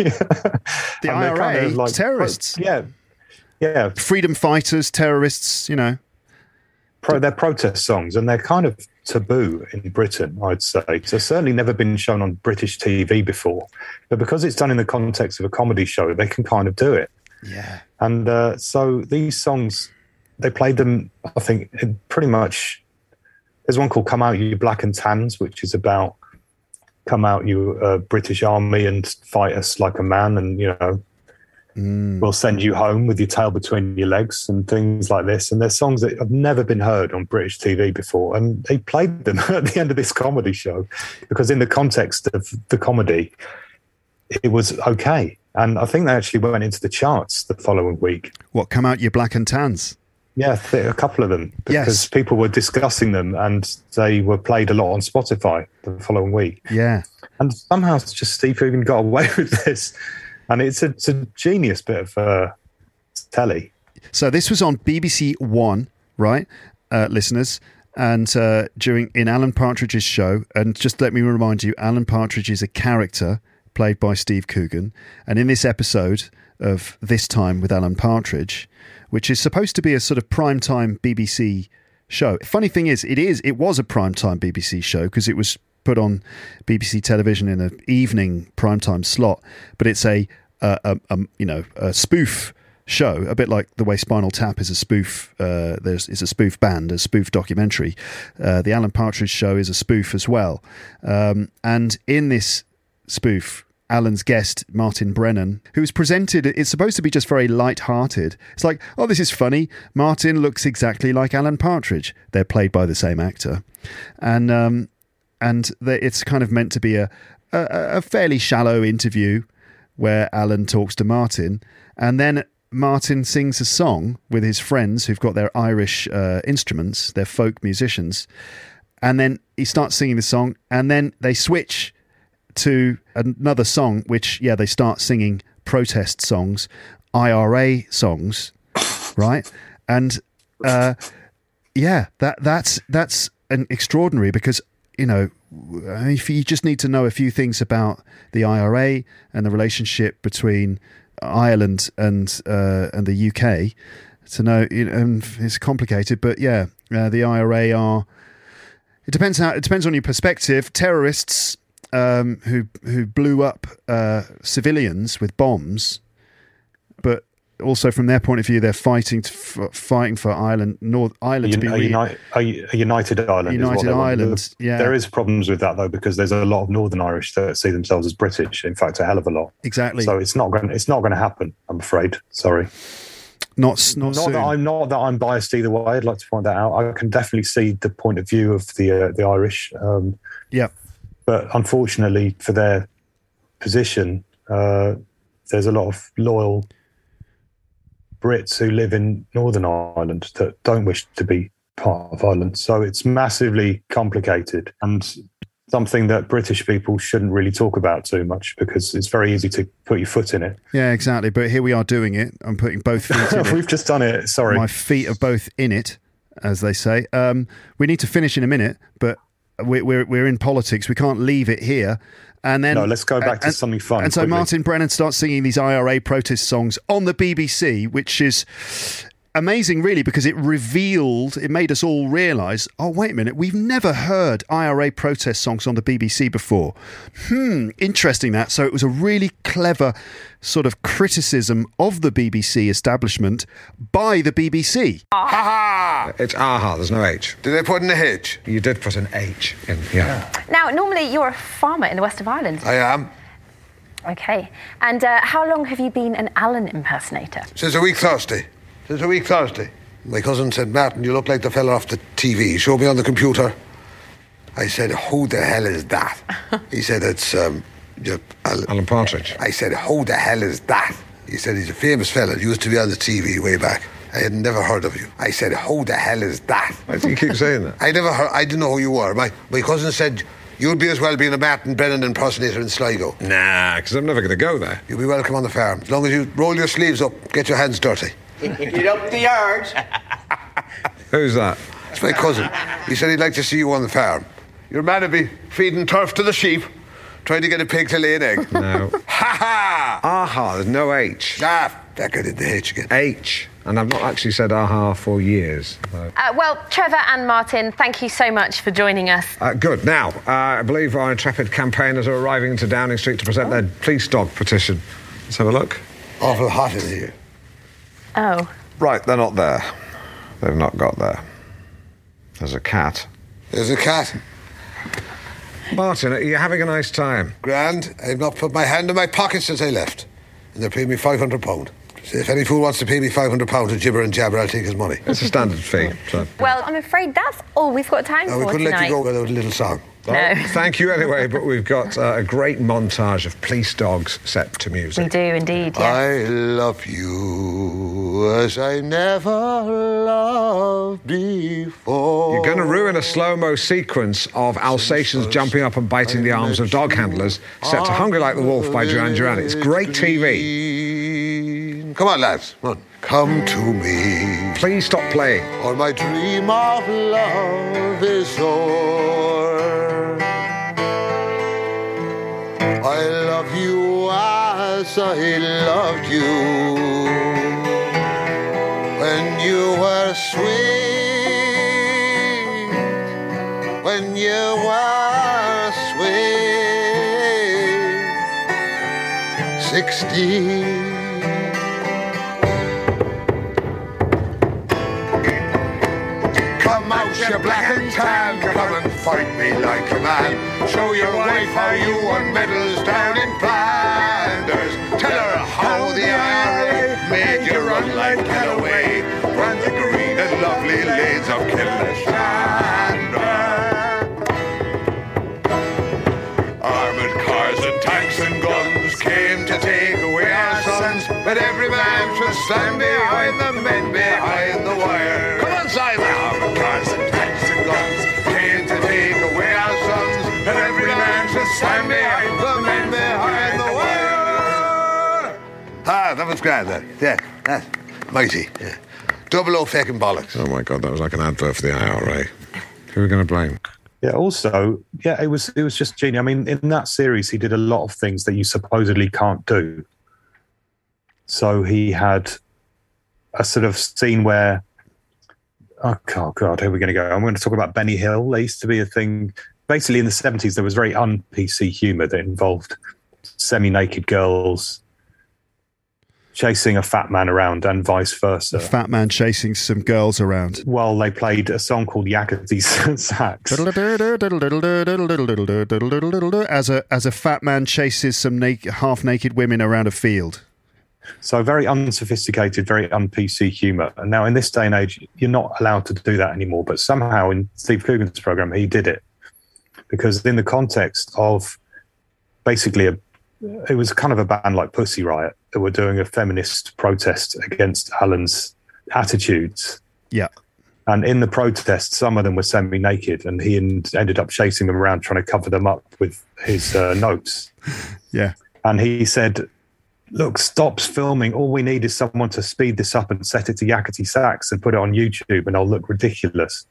B: The I R A, kind of like, terrorists.
C: Yeah, yeah.
B: Freedom fighters, terrorists, you know.
C: Pro, they're protest songs, and they're kind of taboo in Britain, I'd say. So certainly never been shown on British T V before. But because it's done in the context of a comedy show, they can kind of do it.
B: Yeah.
C: And uh, so these songs, they played them, I think, in pretty much. There's one called Come Out You Black and Tans, which is about come out you uh, British Army and fight us like a man, and, you know, mm. we'll send you home with your tail between your legs and things like this. And they're songs that have never been heard on British T V before. And they played them at the end of this comedy show because in the context of the comedy, it was okay. And I think they actually went into the charts the following week.
B: What, Come Out You Black and Tans?
C: Yeah, a couple of them. Because
B: yes.
C: people were discussing them and they were played a lot on Spotify the following week.
B: Yeah.
C: And somehow it's just Steve even got away with this. And it's a, it's a genius bit of uh, telly.
B: So this was on B B C One, right, uh, listeners? And uh, during in Alan Partridge's show, and just let me remind you, Alan Partridge is a character played by Steve Coogan. And in this episode of This Time with Alan Partridge, which is supposed to be a sort of primetime B B C show. Funny thing is, it is, it was a primetime B B C show because it was put on B B C television in an evening primetime slot, but it's a, a, a, a you know, a spoof show, a bit like the way Spinal Tap is a spoof, uh, there's is a spoof band, a spoof documentary. Uh, the Alan Partridge show is a spoof as well. Um, and in this spoof, Alan's guest, Martin Brennan, who's presented, it's supposed to be just very light-hearted. It's like, oh, this is funny. Martin looks exactly like Alan Partridge. They're played by the same actor. And um, and it's kind of meant to be a, a, a fairly shallow interview where Alan talks to Martin. And then Martin sings a song with his friends who've got their Irish uh, instruments, their folk musicians. And then he starts singing the song, and then they switch to another song, which, yeah, they start singing protest songs, I R A songs, right? And, uh, yeah, that that's that's an extraordinary because, you know, I mean, if you just need to know a few things about the I R A and the relationship between Ireland and uh, and the U K to know, you know, and it's complicated, but yeah, uh, the I R A are, it depends how, it depends on your perspective, terrorists Um, who who blew up uh, civilians with bombs, but also from their point of view, they're fighting to, f- fighting for Ireland, North Ireland to be
C: a, uni- a, a United Ireland.
B: United
C: is what
B: Ireland. Yeah,
C: there is problems with that though because there's a lot of Northern Irish that see themselves as British. In fact, a hell of a lot.
B: Exactly.
C: So it's not going. It's not going to happen. I'm afraid. Sorry.
B: Not not,
C: not
B: soon.
C: that I'm not that I'm biased either way. I'd like to point that out. I can definitely see the point of view of the uh, the Irish. Um,
B: yeah.
C: But unfortunately for their position, uh, there's a lot of loyal Brits who live in Northern Ireland that don't wish to be part of Ireland. So it's massively complicated and something that British people shouldn't really talk about too much because it's very easy to put your foot in it.
B: Yeah, exactly. But here we are doing it. I'm putting both feet in it.
C: We've just done it. Sorry.
B: My feet are both in it, as they say. Um, we need to finish in a minute, but We're, we're we're in politics. We can't leave it here. And then
C: no, let's go back to
B: and,
C: something fun.
B: And so
C: quickly.
B: Martin Brennan starts singing these I R A protest songs on the B B C, which is amazing, really, because it revealed, it made us all realise, oh, wait a minute, we've never heard I R A protest songs on the B B C before. Hmm, interesting that. So it was a really clever sort of criticism of the B B C establishment by the B B C.
G: Ha ha! It's aha, there's no H.
F: Did they put in a H?
G: You did put an H in, yeah.
H: Now, normally you're a farmer in the west of Ireland.
F: I am.
H: Okay. And uh, how long have you been an Alan impersonator?
F: Since a week Thursday. Since a week Thursday. My cousin said, Martin, you look like the fella off the T V. He showed me on the computer. I said, who the hell is that? He said, it's um, just Alan.
G: Alan Partridge.
F: I said, who the hell is that? He said, he's a famous fella. He used to be on the T V way back. I had never heard of you. I said, who the hell is that?
G: Why do you keep saying that?
F: I never heard, I didn't know who you were. My, my cousin said, You'd be as well being a Martin Brennan impersonator in Sligo.
G: Nah, because I'm never going to go there.
F: You'll be welcome on the farm. As long as you roll your sleeves up, get your hands dirty.
I: Get up the yard.
G: Who's that?
F: It's my cousin. He said he'd like to see you on the farm. Your man would be feeding turf to the sheep, trying to get a pig to lay an egg.
G: No.
F: Ha ha!
G: Aha, there's no H.
F: Ah, Becca did the H again.
G: H. And I've not actually said aha for years. So.
H: Uh, well, Trevor and Martin, thank you so much for joining us.
G: Uh, good. Now, uh, I believe our intrepid campaigners are arriving into Downing Street to present oh. their police dog petition. Let's have a look.
F: Awful hot in here.
H: Oh.
G: Right, they're not there. They've not got there. There's a cat.
F: There's a cat.
G: Martin, are you having a nice time?
F: Grand. I've not put my hand in my pocket since I left. And they're paying me five hundred pounds. So if any fool wants to pay me five hundred pounds to gibber and jabber, I'll take his money.
G: It's a standard fee. So.
H: Well, I'm afraid that's all we've got time
F: no,
H: for
F: we couldn't
H: tonight.
F: let you go without a little song.
H: No.
G: Well, thank you anyway, but we've got uh, a great montage of police dogs set to music.
H: We do indeed, yeah.
F: I love you as I never loved before.
G: You're going to ruin a slow-mo sequence of Alsatians jumping up and biting the arms of dog handlers set to Hungry Like the Wolf by Duran Duran. It's great T V.
F: Come on, lads. Come on. Come to me.
G: Please stop playing.
F: Or my dream of love is o'er. I love you as I loved you when you were sweet, when you were sweet, sixteen. Come out, you black and tan, come and fight me like a man. Show your wife how you won medals down in Flanders. Tell her how the I R A made you run like Callaway, run the green and lovely lanes of Killashandra. Armoured cars and tanks and guns came to take away our sons, but every man should stand behind the men behind the wire. Come on, Simon! Armoured cars and tanks and guns came to take away our sons, and every man should stand behind the men behind the wire. Ah, that was grand, that. Yeah, that's mighty. Yeah. Double O feckin' bollocks.
G: Oh my God, that was like an advert for the I R A. Who are we going to blame?
C: Yeah, also, yeah, it was it was just genius. I mean, in that series, he did a lot of things that you supposedly can't do. So he had a sort of scene where, oh God, here we're going to go. I'm going to talk about Benny Hill. There used to be a thing, basically in the seventies, there was very un-P C humour that involved semi-naked girls chasing a fat man around and vice versa.
B: A fat man chasing some girls around.
C: Well, they played a song called Yakety Sax.
B: As a as a fat man chases some naked, half-naked women around a field.
C: So very unsophisticated, very un-P C humour. And now in this day and age, you're not allowed to do that anymore. But somehow in Steve Coogan's programme, he did it. Because in the context of basically, a, it was kind of a band like Pussy Riot that were doing a feminist protest against Alan's attitudes.
B: Yeah.
C: And in the protest, some of them were semi-naked, and he ended up chasing them around trying to cover them up with his uh, notes.
B: Yeah.
C: And he said, look, stop filming. All we need is someone to speed this up and set it to Yakety Sax and put it on YouTube, and I'll look ridiculous.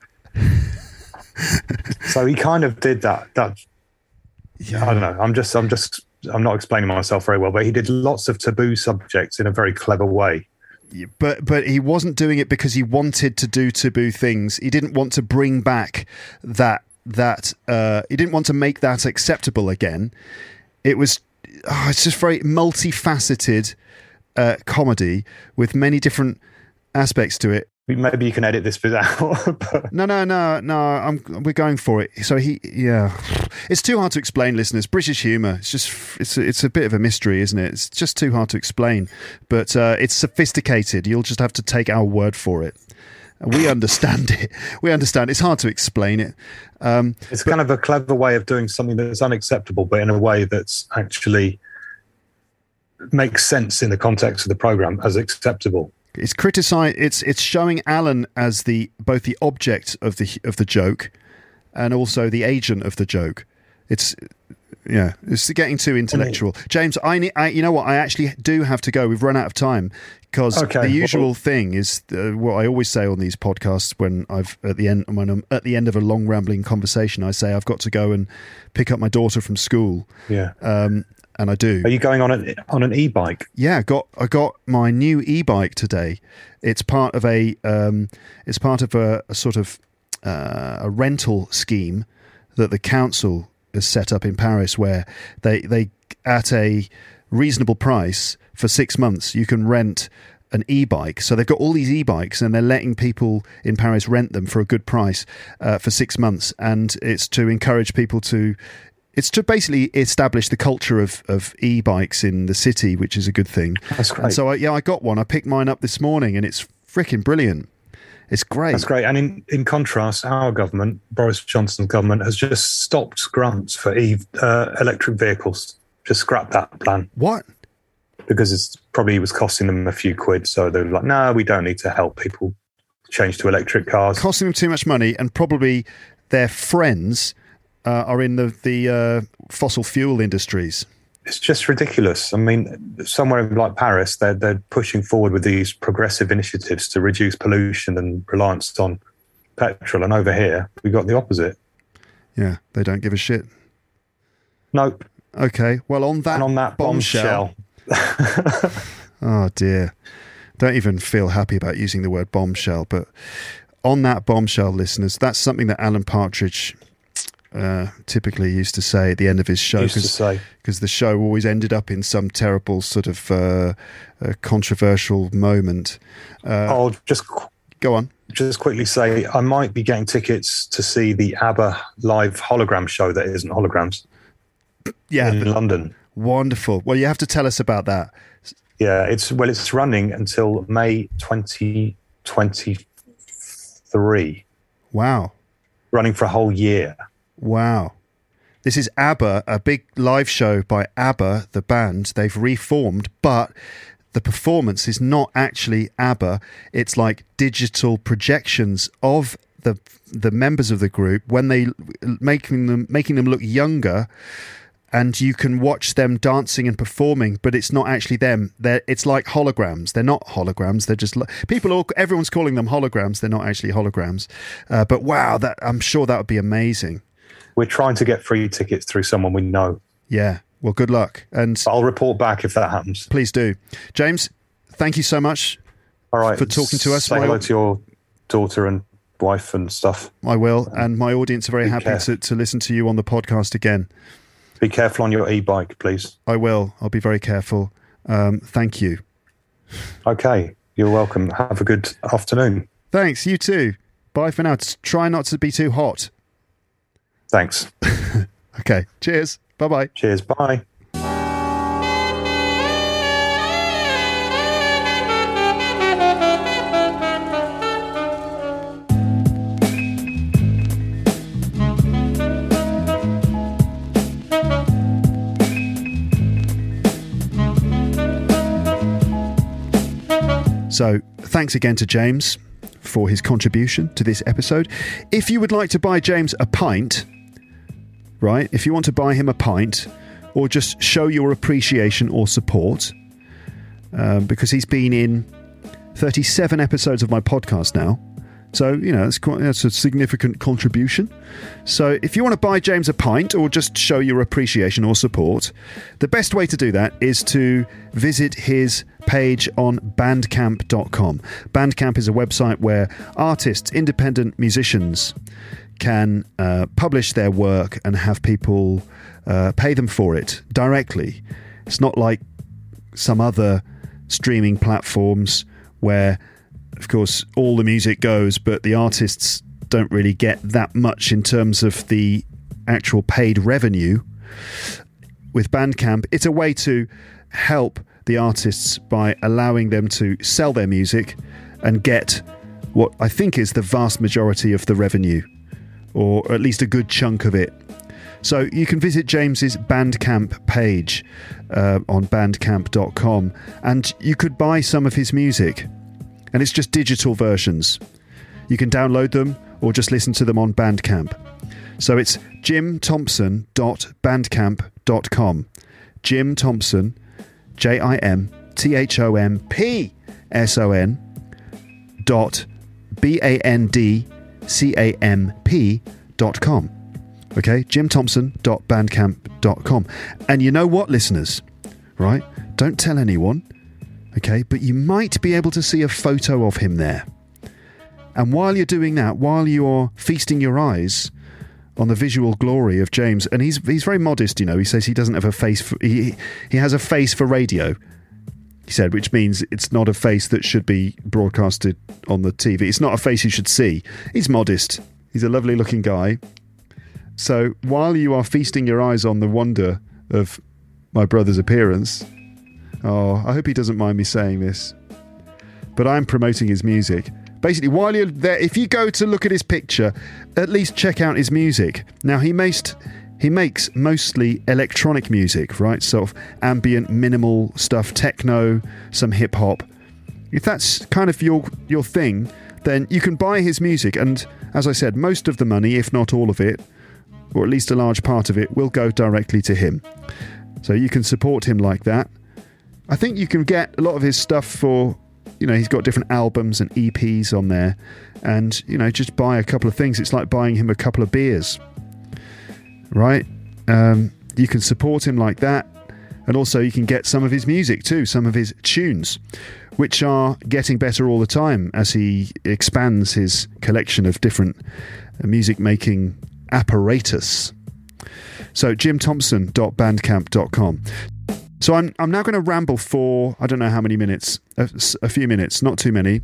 C: So he kind of did that. That yeah. I don't know. I'm just, I'm just, I'm not explaining myself very well, but he did lots of taboo subjects in a very clever way.
B: But but he wasn't doing it because he wanted to do taboo things. He didn't want to bring back that that. Uh, he didn't want to make that acceptable again. It was. Oh, it's just very multifaceted uh, comedy with many different aspects to it.
C: Maybe you can edit this bit out. But...
B: No, no, no, no. I'm. We're going for it. So he, yeah, it's too hard to explain, listeners. British humour. It's just, it's, a, it's a bit of a mystery, isn't it? It's just too hard to explain. But uh, it's sophisticated. You'll just have to take our word for it. We understand it. We understand. It's hard to explain it. Um,
C: it's but, kind of a clever way of doing something that's unacceptable, but in a way that's actually makes sense in the context of the programme as acceptable.
B: It's criticise. It's it's showing Alan as the both the object of the of the joke, and also the agent of the joke. It's yeah, it's getting too intellectual. James, I, need, I you know what? I actually do have to go. We've run out of time because
C: Okay,
B: the usual
C: well-
B: thing is uh, what I always say on these podcasts when I've at the end when I'm at the end of a long rambling conversation. I say I've got to go and pick up my daughter from school.
C: Yeah.
B: Um, and I do.
C: Are you going on an on an e-bike?
B: Yeah, got I got my new e-bike today. It's part of a um, it's part of a, a sort of uh, a rental scheme that the council has set up in Paris, where they they at a reasonable price for six months you can rent an e-bike. So they've got all these e-bikes and they're letting people in Paris rent them for a good price uh, for six months, and it's to encourage people to. It's to basically establish the culture of, of e-bikes in the city, which is a good thing.
C: That's great.
B: And so, I, yeah, I got one. I picked mine up this morning, and it's freaking brilliant. It's great.
C: That's great. And in, in contrast, our government, Boris Johnson's government, has just stopped grants for e, uh, electric vehicles. Just scrapped that plan.
B: What?
C: Because it's probably was costing them a few quid. So they're like, no, we don't need to help people change to electric cars.
B: Costing them too much money, and probably their friends uh, are in the, the uh, fossil fuel industries.
C: It's just ridiculous. I mean, somewhere like Paris, they're, they're pushing forward with these progressive initiatives to reduce pollution and reliance on petrol. And over here, we got the opposite.
B: Yeah, they don't give a shit.
C: Nope.
B: Okay, well, on that,
C: And on that bombshell.
B: Oh, dear. Don't even feel happy about using the word bombshell, but on that bombshell, listeners, that's something that Alan Partridge uh, typically used to say at the end of his show.
C: Used to say.
B: Because the show always ended up in some terrible sort of uh, uh, controversial moment. Uh,
C: I'll just
B: go on.
C: Just quickly say, I might be getting tickets to see the ABBA live hologram show that isn't holograms.
B: Yeah,
C: in London.
B: Wonderful. Well, you have to tell us about that.
C: Yeah, it's well, it's running until May twenty twenty-three.
B: Wow.
C: Running for a whole year.
B: Wow. This is ABBA, a big live show by ABBA, the band. They've reformed, but the performance is not actually ABBA. It's like digital projections of the the members of the group when they making them making them look younger. And you can watch them dancing and performing, but it's not actually them. They're, it's like holograms. They're not holograms. They're just people. All, everyone's calling them holograms. They're not actually holograms. Uh, but wow, that I'm sure that would be amazing.
C: We're trying to get free tickets through someone we know.
B: Yeah. Well, good luck, and
C: I'll report back if that happens.
B: Please do, James. Thank you so much.
C: All right,
B: for talking to us.
C: Say hello to your daughter and wife and stuff.
B: I will, and my audience are very
C: Be
B: happy
C: careful.
B: to, to listen to you on the podcast again.
C: Be careful on your e-bike, please.
B: I will. I'll be very careful. Um, thank you.
C: Okay, you're welcome. Have a good afternoon.
B: Thanks. You too. Bye for now. Just try not to be too hot.
C: Thanks.
B: Okay. Cheers. Bye-bye.
C: Cheers. Bye.
B: So thanks again to James for his contribution to this episode. If you would like to buy James a pint, right, if you want to buy him a pint or just show your appreciation or support, um, because he's been in thirty-seven episodes of my podcast now. So, you know, that's quite, that's a significant contribution. So if you want to buy James a pint or just show your appreciation or support, the best way to do that is to visit his page on bandcamp dot com. Bandcamp is a website where artists, independent musicians can uh, publish their work and have people uh, pay them for it directly. It's not like some other streaming platforms where, of course, all the music goes, but the artists don't really get that much in terms of the actual paid revenue. With Bandcamp, it's a way to help the artists by allowing them to sell their music and get what I think is the vast majority of the revenue, or at least a good chunk of it. So you can visit James's Bandcamp page uh, on bandcamp dot com, and you could buy some of his music. And it's just digital versions. You can download them or just listen to them on Bandcamp. So it's jim thompson dot bandcamp dot com. Jim Thompson, J I M T H O M P S O N dot B A N D C A M P dot com. Okay, jim thompson dot bandcamp dot com. And you know what, listeners? Right? Don't tell anyone. Okay, but you might be able to see a photo of him there. And while you're doing that, while you're feasting your eyes on the visual glory of James, and he's he's very modest, you know, he says he doesn't have a face for, he, he has a face for radio, he said, which means it's not a face that should be broadcasted on the T V. It's not a face you should see. He's modest. He's a lovely looking guy. So while you are feasting your eyes on the wonder of my brother's appearance, oh, I hope he doesn't mind me saying this, but I'm promoting his music. Basically, while you're there, if you go to look at his picture, at least check out his music. Now, he makes, he makes mostly electronic music, right? Sort of ambient, minimal stuff, techno, some hip-hop. If that's kind of your your thing, then you can buy his music. And as I said, most of the money, if not all of it, or at least a large part of it, will go directly to him. So you can support him like that. I think you can get a lot of his stuff for... You know, he's got different albums and E Ps on there. And, you know, just buy a couple of things. It's like buying him a couple of beers. Right? Um, you can support him like that. And also you can get some of his music too, some of his tunes, which are getting better all the time as he expands his collection of different music-making apparatus. So, jim thompson dot bandcamp dot com. So I'm I'm now going to ramble for, I don't know how many minutes, a, a few minutes, not too many.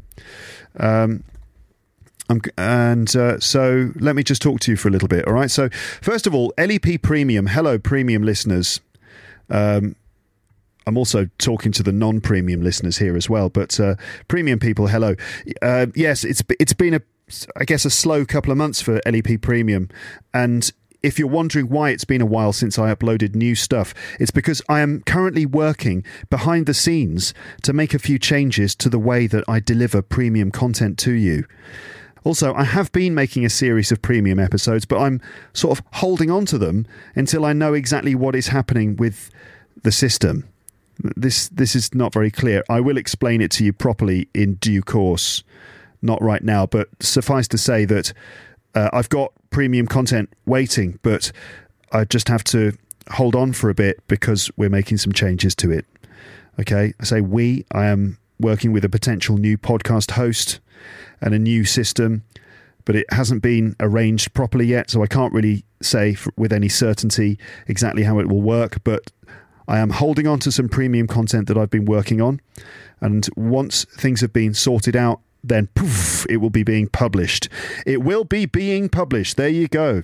B: Um, I'm, and uh, so let me just talk to you for a little bit, all right? So first of all, L E P Premium. Hello, premium listeners. Um, I'm also talking to the non-premium listeners here as well, but uh, premium people, hello. Uh, yes, it's it's been, a, I guess, a slow couple of months for L E P Premium. And if you're wondering why it's been a while since I uploaded new stuff, it's because I am currently working behind the scenes to make a few changes to the way that I deliver premium content to you. Also, I have been making a series of premium episodes, but I'm sort of holding on to them until I know exactly what is happening with the system. This this is not very clear. I will explain it to you properly in due course, not right now, but suffice to say that uh, I've got premium content waiting, but I just have to hold on for a bit because we're making some changes to it. Okay, I say we, I am working with a potential new podcast host and a new system, but it hasn't been arranged properly yet, so I can't really say for, with any certainty exactly how it will work, but I am holding on to some premium content that I've been working on, and once things have been sorted out, then poof, it will be being published. It will be being published. There you go.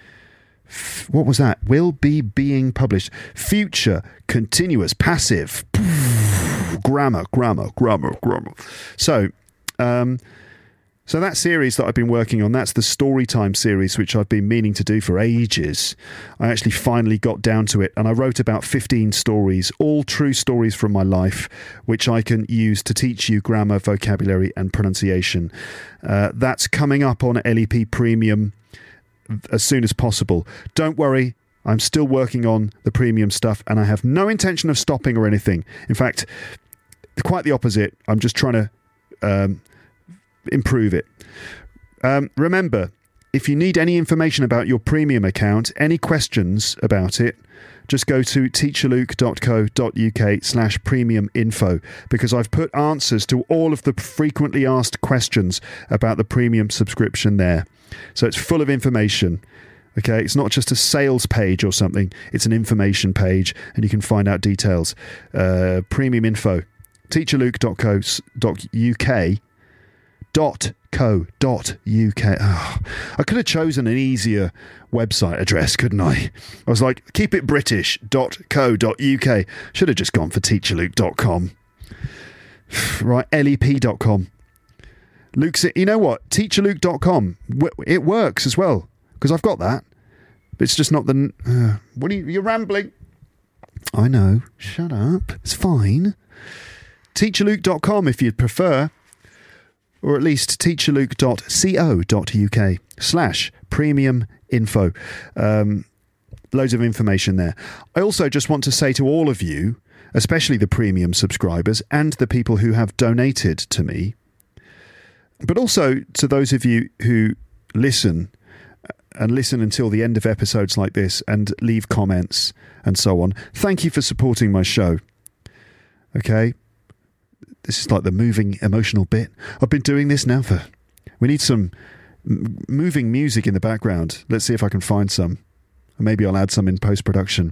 B: F- what was that? Will be being published. Future, continuous, passive. Poof, grammar, grammar, grammar, grammar. So, um, so that series that I've been working on, that's the Storytime series, which I've been meaning to do for ages. I actually finally got down to it, and I wrote about fifteen stories, all true stories from my life, which I can use to teach you grammar, vocabulary, and pronunciation. Uh, that's coming up on L E P Premium as soon as possible. Don't worry, I'm still working on the premium stuff, and I have no intention of stopping or anything. In fact, quite the opposite. I'm just trying to... Um, improve it. Um, remember, if you need any information about your premium account, any questions about it, just go to teacherluke dot co dot uk slash premium info, because I've put answers to all of the frequently asked questions about the premium subscription there. So it's full of information. Okay, it's not just a sales page or something, it's an information page, and you can find out details. Uh, premium info, teacherluke dot co dot uk dot co dot uk. Oh, I could have chosen an easier website address, couldn't I? I was like, keep it British dot co dot uk. Should have just gone for teacherluke dot com. Right, L E P dot com. Luke's, you know what? teacherluke dot com. It works as well, because I've got that. But it's just not the... Uh, what are you... You're rambling. I know. Shut up. It's fine. teacherluke dot com if you'd prefer. or at least teacherluke.co.uk slash premium info. Um, loads of information there. I also just want to say to all of you, especially the premium subscribers and the people who have donated to me, but also to those of you who listen and listen until the end of episodes like this and leave comments and so on. Thank you for supporting my show. Okay? This is like the moving, emotional bit. I've been doing this now for... We need some m- moving music in the background. Let's see if I can find some. Maybe I'll add some in post-production.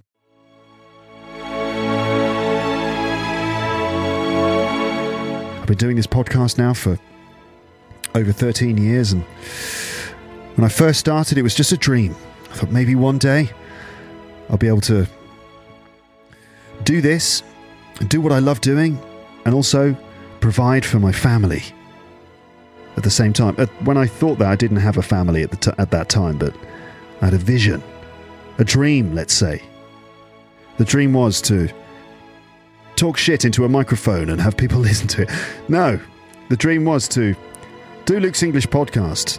B: I've been doing this podcast now for over thirteen years, and when I first started, it was just a dream. I thought maybe one day I'll be able to do this and do what I love doing, and also provide for my family at the same time. When I thought that, I didn't have a family at the t- at that time, but I had a vision, a dream, let's say. The dream was to talk shit into a microphone and have people listen to it. No, the dream was to do Luke's English podcast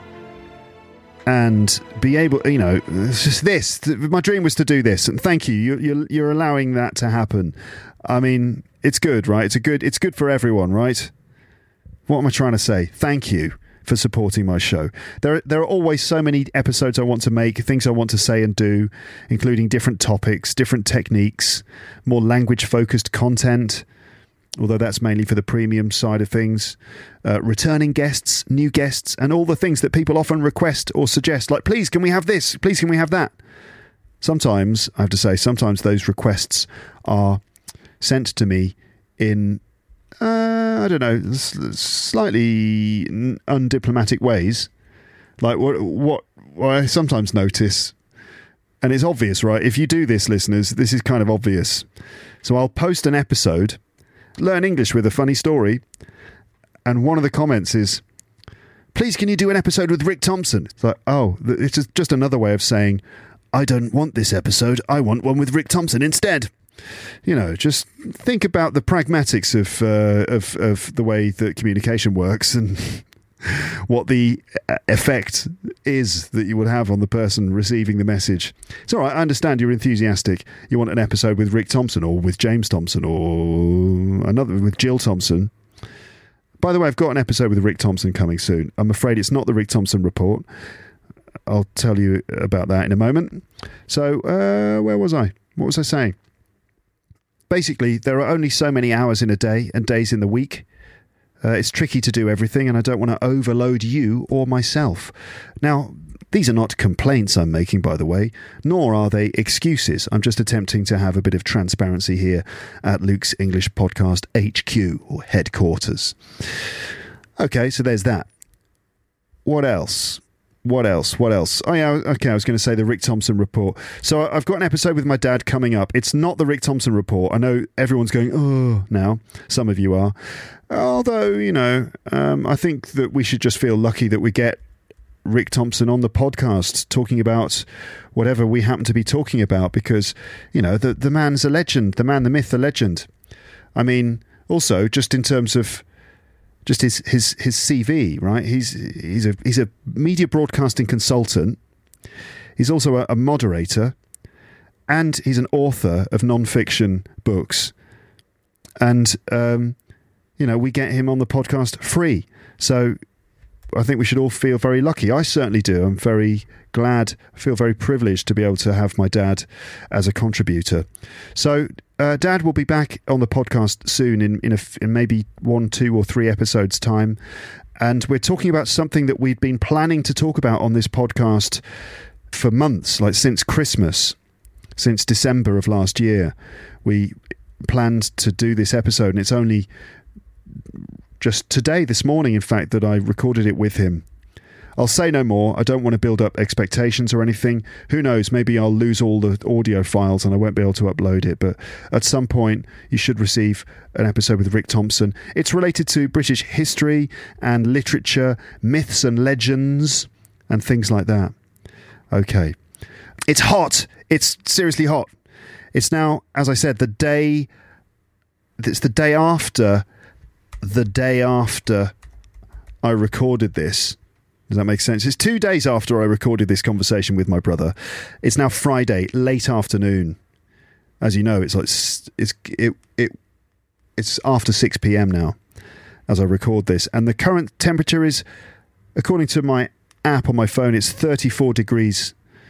B: and be able, you know, it's just this. My dream was to do this, and thank you. You're, you're, you're allowing that to happen. I mean, it's good, right? It's a good. It's good for everyone, right? What am I trying to say? Thank you for supporting my show. There, there are always so many episodes I want to make, things I want to say and do, including different topics, different techniques, more language-focused content, although that's mainly for the premium side of things, uh, returning guests, new guests, and all the things that people often request or suggest, like, please, can we have this? Please, can we have that? Sometimes, I have to say, sometimes those requests are sent to me in... Uh, I don't know, slightly undiplomatic ways. Like what, what, what I sometimes notice, and it's obvious, right? If you do this, listeners, this is kind of obvious. So I'll post an episode, learn English with a funny story, and one of the comments is, please, can you do an episode with Rick Thompson? It's like, oh, it's just another way of saying, I don't want this episode, I want one with Rick Thompson instead. You know, just think about the pragmatics of uh, of of the way that communication works and what the effect is that you would have on the person receiving the message. It's all right. I understand you're enthusiastic. You want an episode with Rick Thompson or with James Thompson or another with Jill Thompson. By the way, I've got an episode with Rick Thompson coming soon. I'm afraid it's not the Rick Thompson report. I'll tell you about that in a moment. So, uh, where was I? What was I saying? Basically, there are only so many hours in a day and days in the week. Uh, it's tricky to do everything, and I don't want to overload you or myself. Now, these are not complaints I'm making, by the way, nor are they excuses. I'm just attempting to have a bit of transparency here at Luke's English Podcast H Q, or headquarters. Okay, so there's that. What else? What else? What else? Oh, yeah, okay, I was going to say the Rick Thompson report. So I've got an episode with my dad coming up. It's not the Rick Thompson report. I know everyone's going, oh, now. Some of you are. Although, you know, um, I think that we should just feel lucky that we get Rick Thompson on the podcast talking about whatever we happen to be talking about because, you know, the, the man's a legend. The man, the myth, the legend. I mean, also, just in terms of Just his, his his C V, right? He's he's a he's a media broadcasting consultant. He's also a, a moderator, and he's an author of non-fiction books. And um, you know, we get him on the podcast free. So I think we should all feel very lucky. I certainly do. I'm very glad. I feel very privileged to be able to have my dad as a contributor. So. Uh, Dad will be back on the podcast soon in, in, a, in maybe one, two or three episodes time. And we're talking about something that we've been planning to talk about on this podcast for months, like since Christmas, since December of last year. We planned to do this episode, and it's only just today, this morning, in fact, that I recorded it with him. I'll say no more. I don't want to build up expectations or anything. Who knows? Maybe I'll lose all the audio files and I won't be able to upload it. But at some point, you should receive an episode with Rick Thompson. It's related to British history and literature, myths and legends, and things like that. Okay. It's hot. It's seriously hot. It's now, as I said, the day... It's the day after... The day after... I recorded this. Does that make sense? It's two days after I recorded this conversation with my brother. It's now Friday, late afternoon. As you know, it's like it's it it it's after six p.m. now as I record this, and the current temperature is, according to my app on my phone, it's thirty-four degrees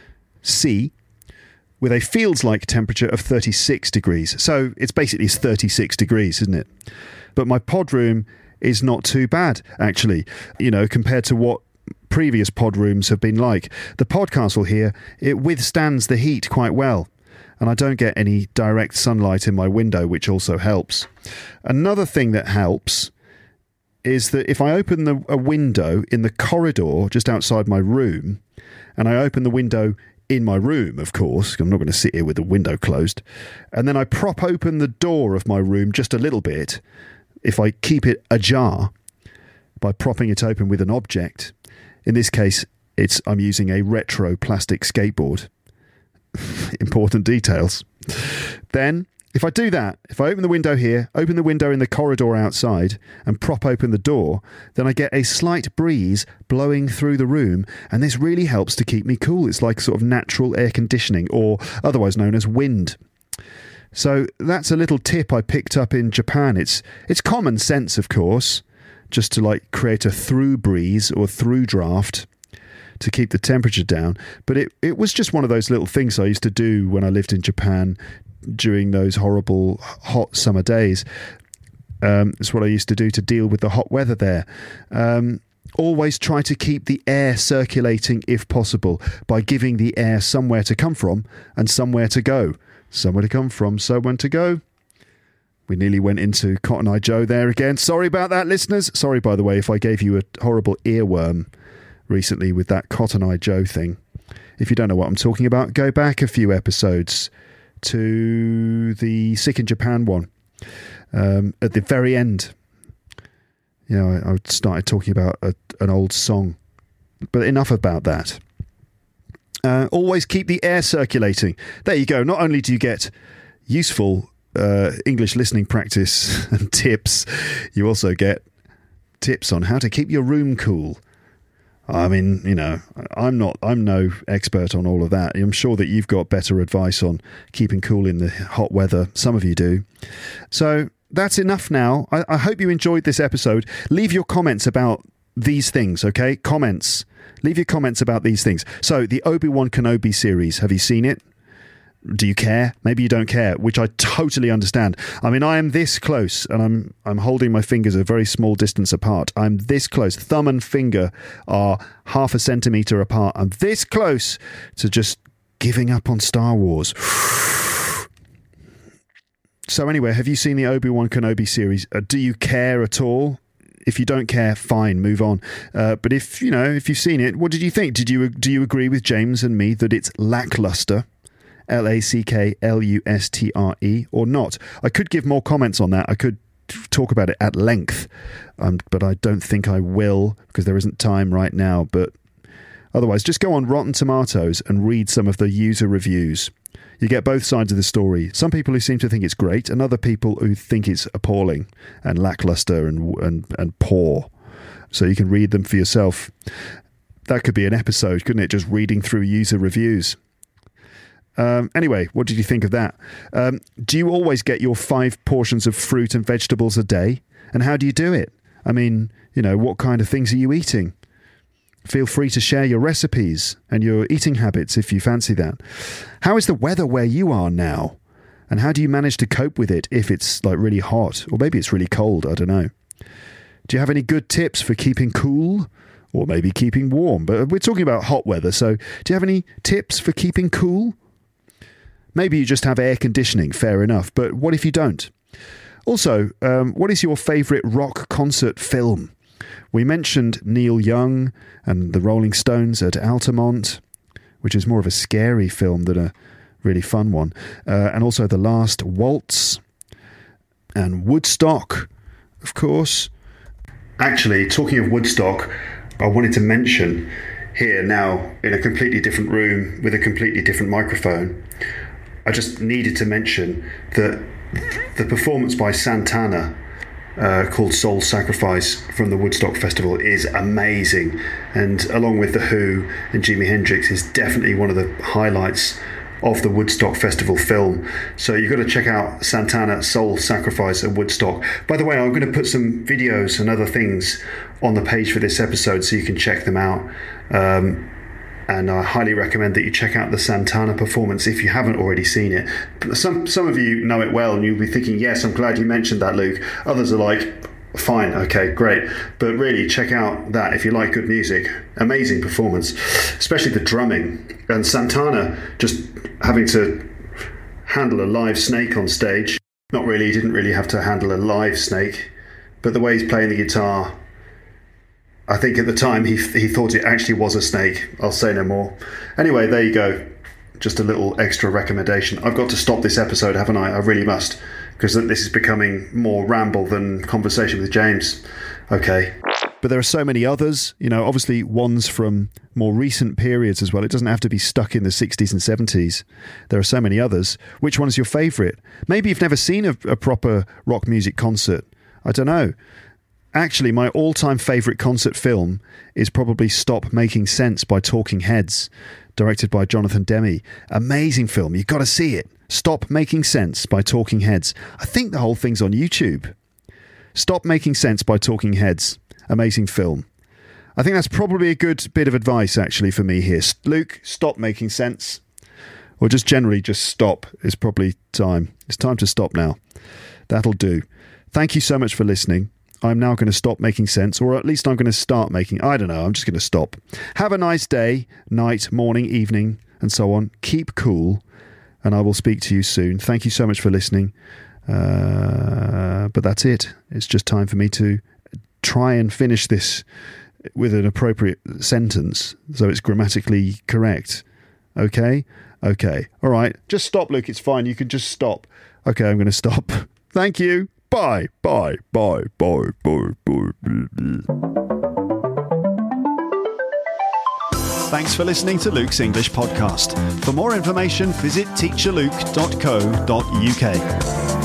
B: C with a feels-like temperature of thirty-six degrees. So it's basically it's thirty-six degrees, isn't it? But my pod room is not too bad, actually, you know, compared to what previous pod rooms have been like. The Podcastle here, it withstands the heat quite well, and I don't get any direct sunlight in my window, which also helps. Another thing that helps is that if I open the, a window in the corridor just outside my room, and I open the window in my room, of course, I'm not going to sit here with the window closed, and then I prop open the door of my room just a little bit, if I keep it ajar by propping it open with an object, in this case, it's I'm using a retro plastic skateboard. Important details. Then, if I do that, if I open the window here, open the window in the corridor outside, and prop open the door, then I get a slight breeze blowing through the room, and this really helps to keep me cool. It's like sort of natural air conditioning, or otherwise known as wind. So that's a little tip I picked up in Japan. It's it's common sense, of course, just to like create a through breeze or through draft to keep the temperature down. But it, it was just one of those little things I used to do when I lived in Japan during those horrible hot summer days. Um, it's what I used to do to deal with the hot weather there. Um, always try to keep the air circulating if possible by giving the air somewhere to come from and somewhere to go. Somewhere to come from, somewhere to go. We nearly went into Cotton Eye Joe there again. Sorry about that, listeners. Sorry, by the way, if I gave you a horrible earworm recently with that Cotton Eye Joe thing. If you don't know what I'm talking about, go back a few episodes to the Sick in Japan one. Um, at the very end, you know, I, I started talking about a, an old song. But enough about that. Uh, always keep the air circulating. There you go. Not only do you get useful uh, English listening practice and tips, you also get tips on how to keep your room cool. I mean, you know, I'm not, I'm no expert on all of that. I'm sure that you've got better advice on keeping cool in the hot weather. Some of you do. So that's enough now. I, I hope you enjoyed this episode. Leave your comments about these things, okay? Comments. Leave your comments about these things. So, the Obi-Wan Kenobi series, have you seen it? Do you care? Maybe you don't care, which I totally understand. I mean, I am this close, and I'm I'm holding my fingers a very small distance apart. I'm this close. Thumb and finger are half a centimetre apart. I'm this close to just giving up on Star Wars. So anyway, have you seen the Obi-Wan Kenobi series? Uh, do you care at all? If you don't care, fine, move on. Uh, but if you know, if you've seen it, what did you think? Did you do you agree with James and me that it's lackluster, L A C K L U S T R E, or not? I could give more comments on that. I could talk about it at length, um, but I don't think I will because there isn't time right now. But otherwise, just go on Rotten Tomatoes and read some of the user reviews. You get both sides of the story. Some people who seem to think it's great, and other people who think it's appalling and lackluster and and and poor. So you can read them for yourself. That could be an episode, couldn't it? Just reading through user reviews. Um, anyway, what did you think of that? Um, do you always get your five portions of fruit and vegetables a day? And how do you do it? I mean, you know, what kind of things are you eating? Feel free to share your recipes and your eating habits if you fancy that. How is the weather where you are now? And how do you manage to cope with it if it's like really hot? Or maybe it's really cold, I don't know. Do you have any good tips for keeping cool? Or maybe keeping warm? But we're talking about hot weather, so do you have any tips for keeping cool? Maybe you just have air conditioning, fair enough. But what if you don't? Also, um, what is your favourite rock concert film? We mentioned Neil Young and the Rolling Stones at Altamont, which is more of a scary film than a really fun one. Uh, and also The Last Waltz and Woodstock, of course. Actually, talking of Woodstock, I wanted to mention here now in a completely different room with a completely different microphone, I just needed to mention that the performance by Santana uh, called Soul Sacrifice from the Woodstock Festival is amazing. And along with The Who and Jimi Hendrix, is definitely one of the highlights of the Woodstock Festival film. So you've got to check out Santana Soul Sacrifice at Woodstock. By the way, I'm going to put some videos and other things on the page for this episode so you can check them out. Um, and I highly recommend that you check out the Santana performance if you haven't already seen it. Some some of you know it well and you'll be thinking, yes, I'm glad you mentioned that, Luke. Others are like, fine, okay, great. But really, check out that if you like good music. Amazing performance, especially the drumming. And Santana just having to handle a live snake on stage. Not really, he didn't really have to handle a live snake. But the way he's playing the guitar, I think at the time he he thought it actually was a snake. I'll say no more. Anyway, there you go. Just a little extra recommendation. I've got to stop this episode, haven't I? I really must, because this is becoming more ramble than conversation with James. Okay. But there are so many others, you know, obviously ones from more recent periods as well. It doesn't have to be stuck in the sixties and seventies. There are so many others. Which one's your favourite? Maybe you've never seen a, a proper rock music concert. I don't know. Actually, my all-time favourite concert film is probably Stop Making Sense by Talking Heads, directed by Jonathan Demme. Amazing film. You've got to see it. Stop Making Sense by Talking Heads. I think the whole thing's on YouTube. Stop Making Sense by Talking Heads. Amazing film. I think that's probably a good bit of advice, actually, for me here. Luke, stop making sense. Or just generally just stop. It's probably time. It's time to stop now. That'll do. Thank you so much for listening. I'm now going to stop making sense, or at least I'm going to start making... I don't know, I'm just going to stop. Have a nice day, night, morning, evening, and so on. Keep cool, and I will speak to you soon. Thank you so much for listening. Uh, but that's it. It's just time for me to try and finish this with an appropriate sentence, so it's grammatically correct. Okay? Okay. All right. Just stop, Luke. It's fine. You can just stop. Okay, I'm going to stop. Thank you. Bye, bye, bye, bye, bye, bye. Thanks for listening to Luke's English Podcast. For more information, visit teacher luke dot co dot uk.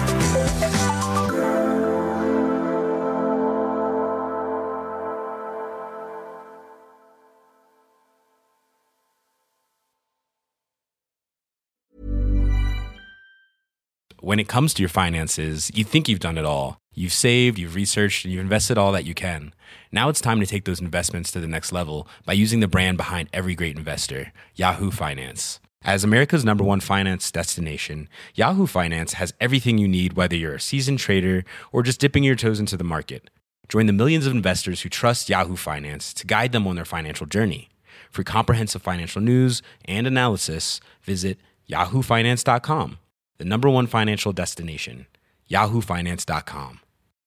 A: When it comes to your finances, you think you've done it all. You've saved, you've researched, and you've invested all that you can. Now it's time to take those investments to the next level by using the brand behind every great investor, Yahoo Finance. As America's number one finance destination, Yahoo Finance has everything you need, whether you're a seasoned trader or just dipping your toes into the market. Join the millions of investors who trust Yahoo Finance to guide them on their financial journey. For comprehensive financial news and analysis, visit yahoo finance dot com. The number one financial destination, yahoo finance dot com.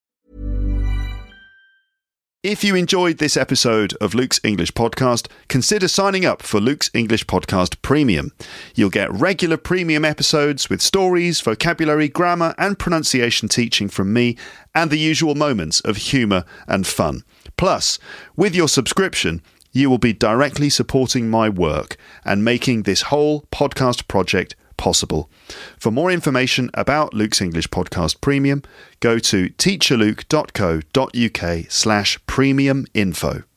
B: If you enjoyed this episode of Luke's English Podcast, consider signing up for Luke's English Podcast Premium. You'll get regular premium episodes with stories, vocabulary, grammar, and pronunciation teaching from me, and the usual moments of humour and fun. Plus, with your subscription, you will be directly supporting my work and making this whole podcast project possible. For more information about Luke's English Podcast Premium, go to teacher luke dot co dot uk slash premium info.